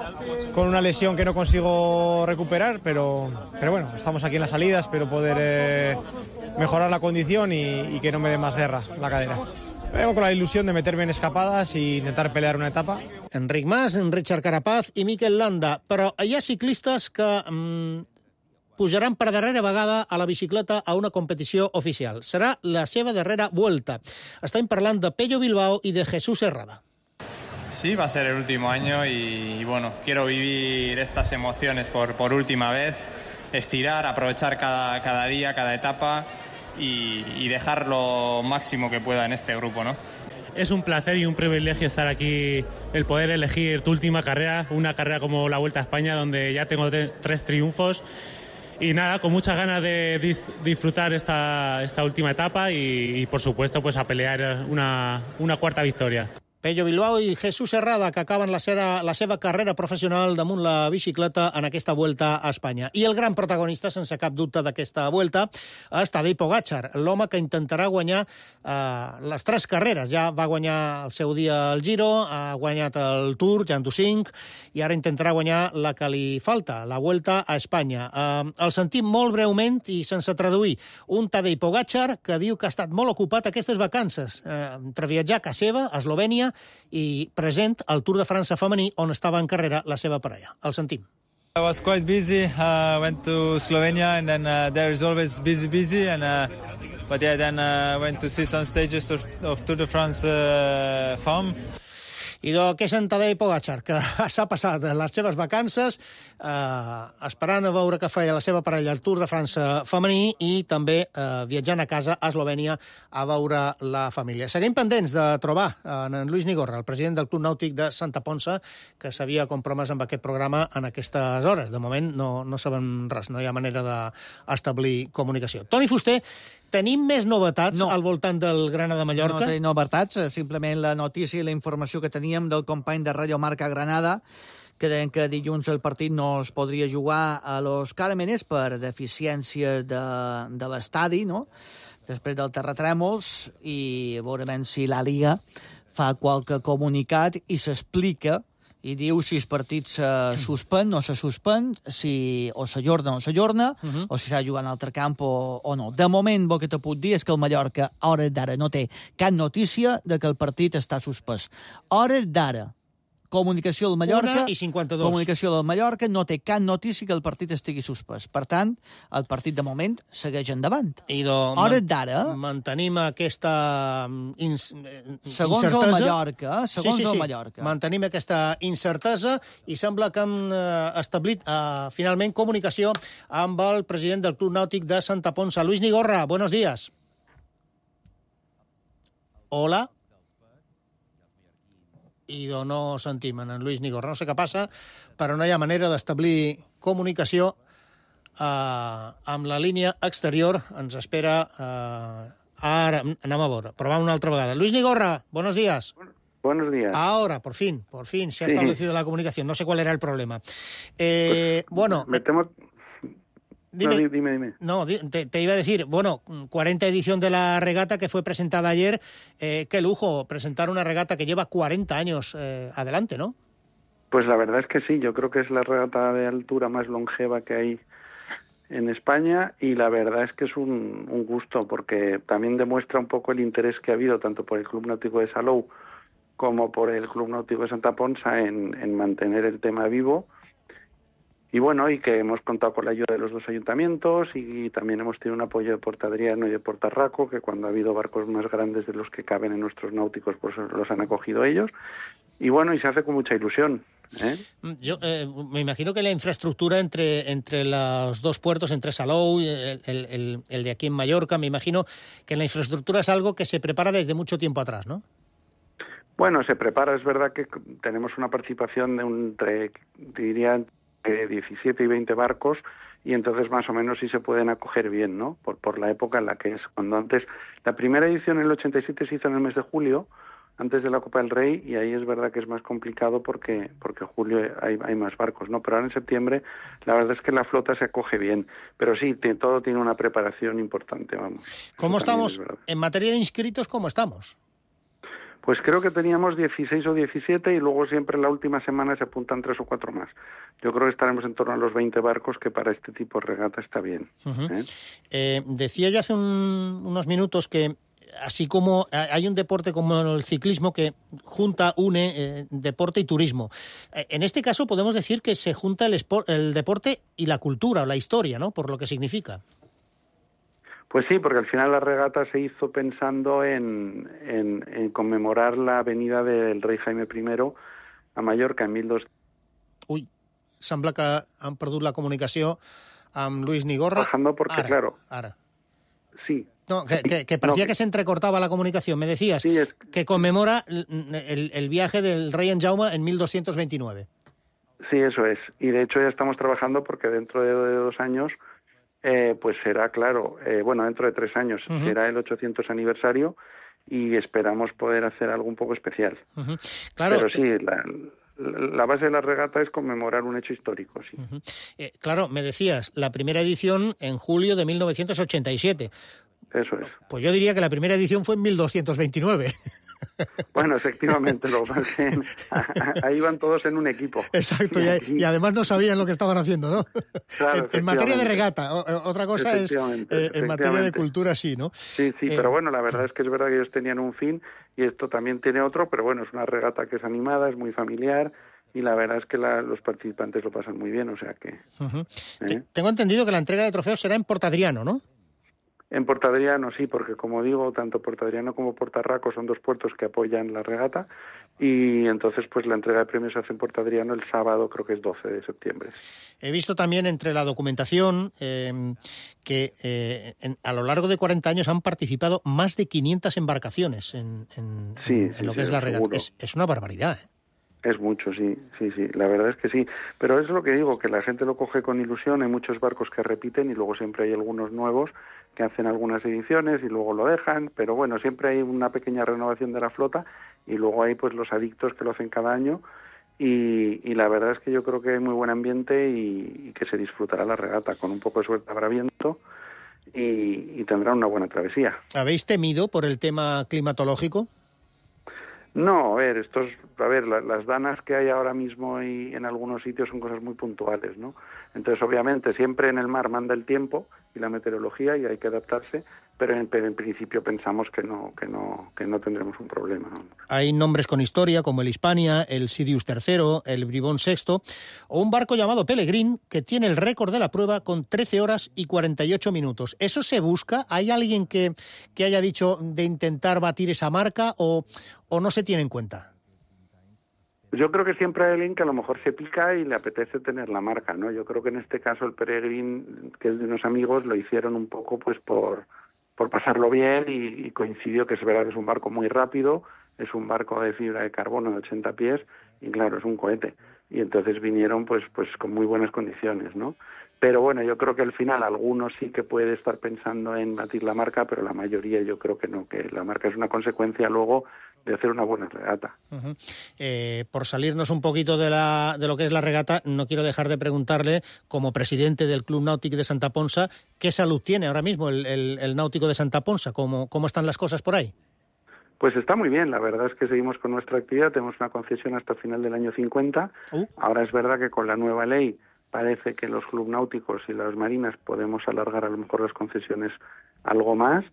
con una lesión que no consigo recuperar, pero, pero bueno, estamos aquí en las salidas, espero poder eh, mejorar la condición y, y que no me dé más guerra la cadera. Vengo con la ilusión de meterme en escapadas e intentar pelear una etapa. Enric Mas, Richard Carapaz i Mikel Landa, però hi ha ciclistes que mm, pujaran per darrera vegada a la bicicleta a una competició oficial. Serà la seva darrera Vuelta. Estem parlant de Pello Bilbao i de Jesús Herrada. Sí, va a ser el último año y, y bueno, quiero vivir estas emociones por, por última vez, estirar, aprovechar cada, cada día, cada etapa y, y dejar lo máximo que pueda en este grupo, ¿no? Es un placer y un privilegio estar aquí, el poder elegir tu última carrera, una carrera como la Vuelta a España, donde ya tengo tres triunfos. Y nada, con muchas ganas de dis disfrutar esta, esta última etapa y, y, por supuesto, pues a pelear una, una cuarta victoria. Pello Bilbao i Jesús Herrada, que acaben la seva, la seva carrera professional damunt la bicicleta en aquesta Vuelta a Espanya. I el gran protagonista, sense cap dubte, d'aquesta Vuelta és Tadej Pogačar, l'home que intentarà guanyar eh, les tres carreres. Ja va guanyar el seu dia el Giro, ha guanyat el Tour, ja en du cinc, i ara intentarà guanyar la que li falta, la Vuelta a Espanya. Eh, el sentim molt breument i sense traduir. Un Tadej Pogačar que diu que ha estat molt ocupat aquestes vacances, eh, entre viatjar a casa seva, a Eslovènia, i present al Tour de França femení on estava en carrera la seva parella. El sentim. I was quite busy. I uh, went to Slovenia and then uh, there is always busy, busy. And uh, but yeah, then I uh, went to see some stages of, of Tour de France uh, Femme. I de què sent Tadej Pogačar, que s'ha passat les seves vacances eh, esperant a veure què feia la seva parella al Tour de França femení i també eh, viatjant a casa a Eslovènia a veure la família. Seguim pendents de trobar en, en Lluís Nigorra, el president del Club Nàutic de Santa Ponça, que s'havia compromès amb aquest programa en aquestes hores. De moment no, no sabem res, no hi ha manera d'establir comunicació. Toni Fuster, tenim més novetats no. al voltant del Granada Mallorca? No tenim novetats, simplement la notícia i la informació que teníem del company de Radio Marca Granada, que deien que dilluns el partit no es podria jugar a Los Cármenes per deficiències de, de l'estadi, no?, després del terratrèmols, i veurem si la Liga fa qualque comunicat i s'explica i diu si el partit se suspèn o se suspèn, si o s'ajorna o s'ajorna, uh -huh. o si s'ha de jugar en altre camp o, o no. De moment, el que te puc dir és que el Mallorca, a hores d'ara, no té cap notícia de que el partit està suspès. A hores d'ara, comunicació del Mallorca... Una i cinquanta-dos. Comunicació del Mallorca no té cap notícia que el partit estigui suspès. Per tant, el partit, de moment, segueix endavant. I de, hores d'ara... Mantenim aquesta ins, segons incertesa... el Mallorca, segons sí, sí, sí. el Mallorca. Mantenim aquesta incertesa i sembla que hem eh, establit, eh, finalment, comunicació amb el president del Club Nàutic de Santa Ponça, Lluís Nigorra. Buenos días. Hola. I no sentim en Lluís Nigorra. No sé què passa, però no hi ha manera d'establir comunicació eh, amb la línia exterior. Ens espera... Eh, ara, anem a veure. Provem una altra vegada. Lluís Nigorra, buenos días. Buenos días. Ahora, por fin, por fin se ha sí. establecido la comunicación. No sé cuál era el problema. Eh, pues, bueno... Me temo... Dime, no, dime, dime. No, te, te iba a decir, bueno, cuarenta edición de la regata que fue presentada ayer. Eh, qué lujo presentar una regata que lleva cuarenta años eh, adelante, ¿no? Pues la verdad es que sí, yo creo que es la regata de altura más longeva que hay en España y la verdad es que es un, un gusto porque también demuestra un poco el interés que ha habido tanto por el Club Náutico de Salou como por el Club Náutico de Santa Ponsa en, en mantener el tema vivo. Y bueno, y que hemos contado con la ayuda de los dos ayuntamientos y también hemos tenido un apoyo de Porta Adriano y de Porta Raco, que cuando ha habido barcos más grandes de los que caben en nuestros náuticos, pues los han acogido ellos. Y bueno, y se hace con mucha ilusión, ¿eh? Yo eh, me imagino que la infraestructura entre entre los dos puertos, entre Salou y el, el, el de aquí en Mallorca, me imagino que la infraestructura es algo que se prepara desde mucho tiempo atrás, ¿no? Bueno, se prepara, es verdad que tenemos una participación de un, entre, diría, de diecisiete y veinte barcos, y entonces más o menos sí se pueden acoger bien, ¿no? Por, por la época en la que es. Cuando antes, la primera edición en el ochenta y siete se hizo en el mes de julio, antes de la Copa del Rey, y ahí es verdad que es más complicado porque porque julio hay, hay más barcos, ¿no? Pero ahora en septiembre la verdad es que la flota se acoge bien, pero sí, te, todo tiene una preparación importante, vamos. ¿Cómo estamos en materia de inscritos? ¿Cómo estamos? Pues creo que teníamos dieciséis o diecisiete y luego siempre en la última semana se apuntan tres o cuatro más. Yo creo que estaremos en torno a los veinte barcos, que para este tipo de regata está bien. Uh-huh. ¿eh? Eh, decía yo hace un, unos minutos que así como hay un deporte como el ciclismo que junta, une eh, deporte y turismo. Eh, en este caso podemos decir que se junta el, esport, el deporte y la cultura o la historia, ¿no? Por lo que significa. Pues sí, porque al final la regata se hizo pensando en, en, en conmemorar la venida del rei Jaime primero a Mallorca en mil doscientos. Ui, sembla que han perdut la comunicació amb Luis Nigorra. Bajando porque, ara, claro. Ara. Sí. No, que, que, que parecía no, que... que se entrecortaba la comunicación. Me decías sí, es... que conmemora el, el, el viaje del rey en Jaume en mil doscientos veintinueve. Sí, eso es. Y de hecho ya estamos trabajando porque dentro de, de dos años... Eh, pues será, claro, eh, bueno, dentro de tres años uh-huh. será el ochocientos aniversario y esperamos poder hacer algo un poco especial. Uh-huh. Claro. Pero sí, la, la base de la regata es conmemorar un hecho histórico, sí. Uh-huh. Eh, claro, me decías, la primera edición en julio de mil novecientos ochenta y siete. Eso es. Pues yo diría que la primera edición fue en mil doscientos veintinueve. Bueno, efectivamente, lo que pasa es que ahí van todos en un equipo. Exacto, y, y además no sabían lo que estaban haciendo, ¿no? Claro, en, en materia de regata, otra cosa es eh, en materia de cultura sí, ¿no? Sí, sí, eh, pero bueno, la verdad es que es verdad que ellos tenían un fin y esto también tiene otro, pero bueno, es una regata que es animada, es muy familiar y la verdad es que la, los participantes lo pasan muy bien, o sea que... Uh-huh. ¿eh? Tengo entendido que la entrega de trofeos será en Porta Adriano, ¿no? En Porta Adriano sí, porque como digo, tanto Porta Adriano como Porta Raco son dos puertos que apoyan la regata y entonces pues la entrega de premios se hace en Porta Adriano el sábado, creo que es doce de septiembre. He visto también entre la documentación eh, que eh, en, a lo largo de cuarenta años han participado más de quinientas embarcaciones en, en, sí, en, sí, en lo sí, que es la regata. Es, es una barbaridad, ¿eh? Es mucho, sí, sí, sí, la verdad es que sí. Pero es lo que digo, que la gente lo coge con ilusión, hay muchos barcos que repiten y luego siempre hay algunos nuevos que hacen algunas ediciones y luego lo dejan, pero bueno, siempre hay una pequeña renovación de la flota y luego hay pues los adictos que lo hacen cada año y, y la verdad es que yo creo que hay muy buen ambiente y, y que se disfrutará la regata, con un poco de suerte habrá viento y, y tendrá una buena travesía. ¿Habéis temido por el tema climatológico? No, a ver, estos, a ver, la, las danas que hay ahora mismo y en algunos sitios son cosas muy puntuales, ¿no? Entonces, obviamente, siempre en el mar manda el tiempo y la meteorología y hay que adaptarse, pero en, pero en principio pensamos que no, que no, que no tendremos un problema, ¿no? Hay nombres con historia como el Hispania, el Sirius tercero, el Bribón sexto o un barco llamado Pelegrín que tiene el récord de la prueba con trece horas y cuarenta y ocho minutos. ¿Eso se busca? ¿Hay alguien que, que haya dicho de intentar batir esa marca o, o no se tiene en cuenta? Yo creo que siempre hay alguien que a lo mejor se pica y le apetece tener la marca, ¿no? Yo creo que en este caso el Peregrín, que es de unos amigos, lo hicieron un poco pues por, por pasarlo bien y, y coincidió que es verdad que es un barco muy rápido, es un barco de fibra de carbono de ochenta pies y claro, es un cohete. Y entonces vinieron pues pues con muy buenas condiciones, ¿no? Pero bueno, yo creo que al final algunos sí que puede estar pensando en batir la marca, pero la mayoría yo creo que no, que la marca es una consecuencia luego de hacer una buena regata. Uh-huh. Eh, por salirnos un poquito de, la, de lo que es la regata, no quiero dejar de preguntarle, como presidente del Club Náutico de Santa Ponsa, ¿qué salud tiene ahora mismo el, el, el Náutico de Santa Ponsa? ¿Cómo, ¿Cómo están las cosas por ahí? Pues está muy bien, la verdad es que seguimos con nuestra actividad, tenemos una concesión hasta el final del año cincuenta. Uh. Ahora es verdad que con la nueva ley parece que los club náuticos y las marinas podemos alargar a lo mejor las concesiones algo más,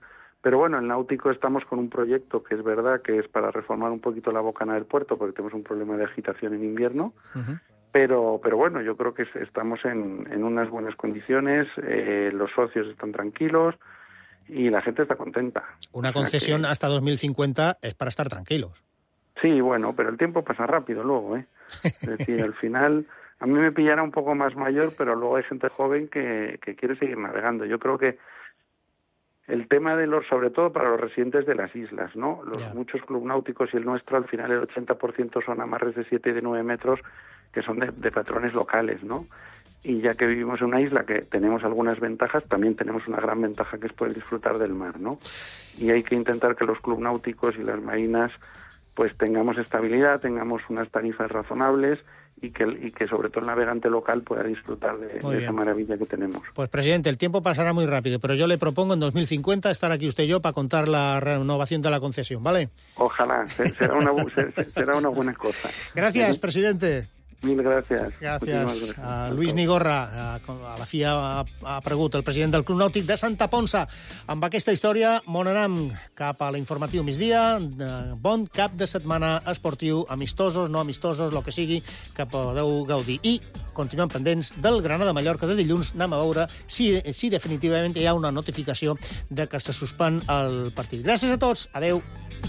Pero bueno, el náutico estamos con un proyecto que es verdad que es para reformar un poquito la bocana del puerto, porque tenemos un problema de agitación en invierno. Uh-huh. Pero, pero bueno, yo creo que estamos en, en unas buenas condiciones, eh, los socios están tranquilos y la gente está contenta. Una concesión o sea que... hasta dos mil cincuenta es para estar tranquilos. Sí, bueno, pero el tiempo pasa rápido luego, ¿eh? Es decir, al final, a mí me pillará un poco más mayor, pero luego hay gente joven que, que quiere seguir navegando. Yo creo que el tema de los, sobre todo para los residentes de las islas, ¿no? Los yeah. muchos club náuticos y el nuestro, al final el ochenta por ciento son amarres de siete y de nueve metros que son de, de patrones locales, ¿no? Y ya que vivimos en una isla que tenemos algunas ventajas, también tenemos una gran ventaja que es poder disfrutar del mar, ¿no? Y hay que intentar que los club náuticos y las marinas pues tengamos estabilidad, tengamos unas tarifas razonables y que, y que sobre todo el navegante local pueda disfrutar de, de esa maravilla que tenemos. Pues, presidente, el tiempo pasará muy rápido, pero yo le propongo en dos mil cincuenta estar aquí usted y yo para contar la renovación de la concesión, ¿vale? Ojalá, será una, será una buena cosa. Gracias, presidente. Mil gràcies. Gràcies a Lluís Nigorra. A, a la fi ha, ha aparegut el president del Club Nàutic de Santa Ponsa. Amb aquesta història, bon anam cap a l'informatiu migdia. Bon cap de setmana esportiu, amistosos, no amistosos, el que sigui, que podeu gaudir. I continuem pendents del Granada-Mallorca de dilluns. Anem a veure si, si definitivament hi ha una notificació de que se suspèn el partit. Gràcies a tots. Adeu.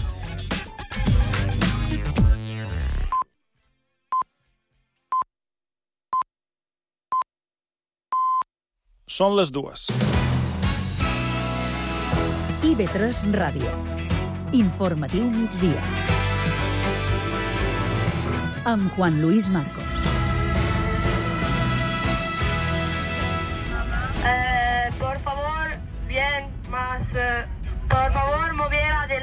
Són les dues. I ve tres Ràdio. Informatiu migdia. Amb Juan Luis Marcos. Eh, por favor, bien, más... Eh, por favor,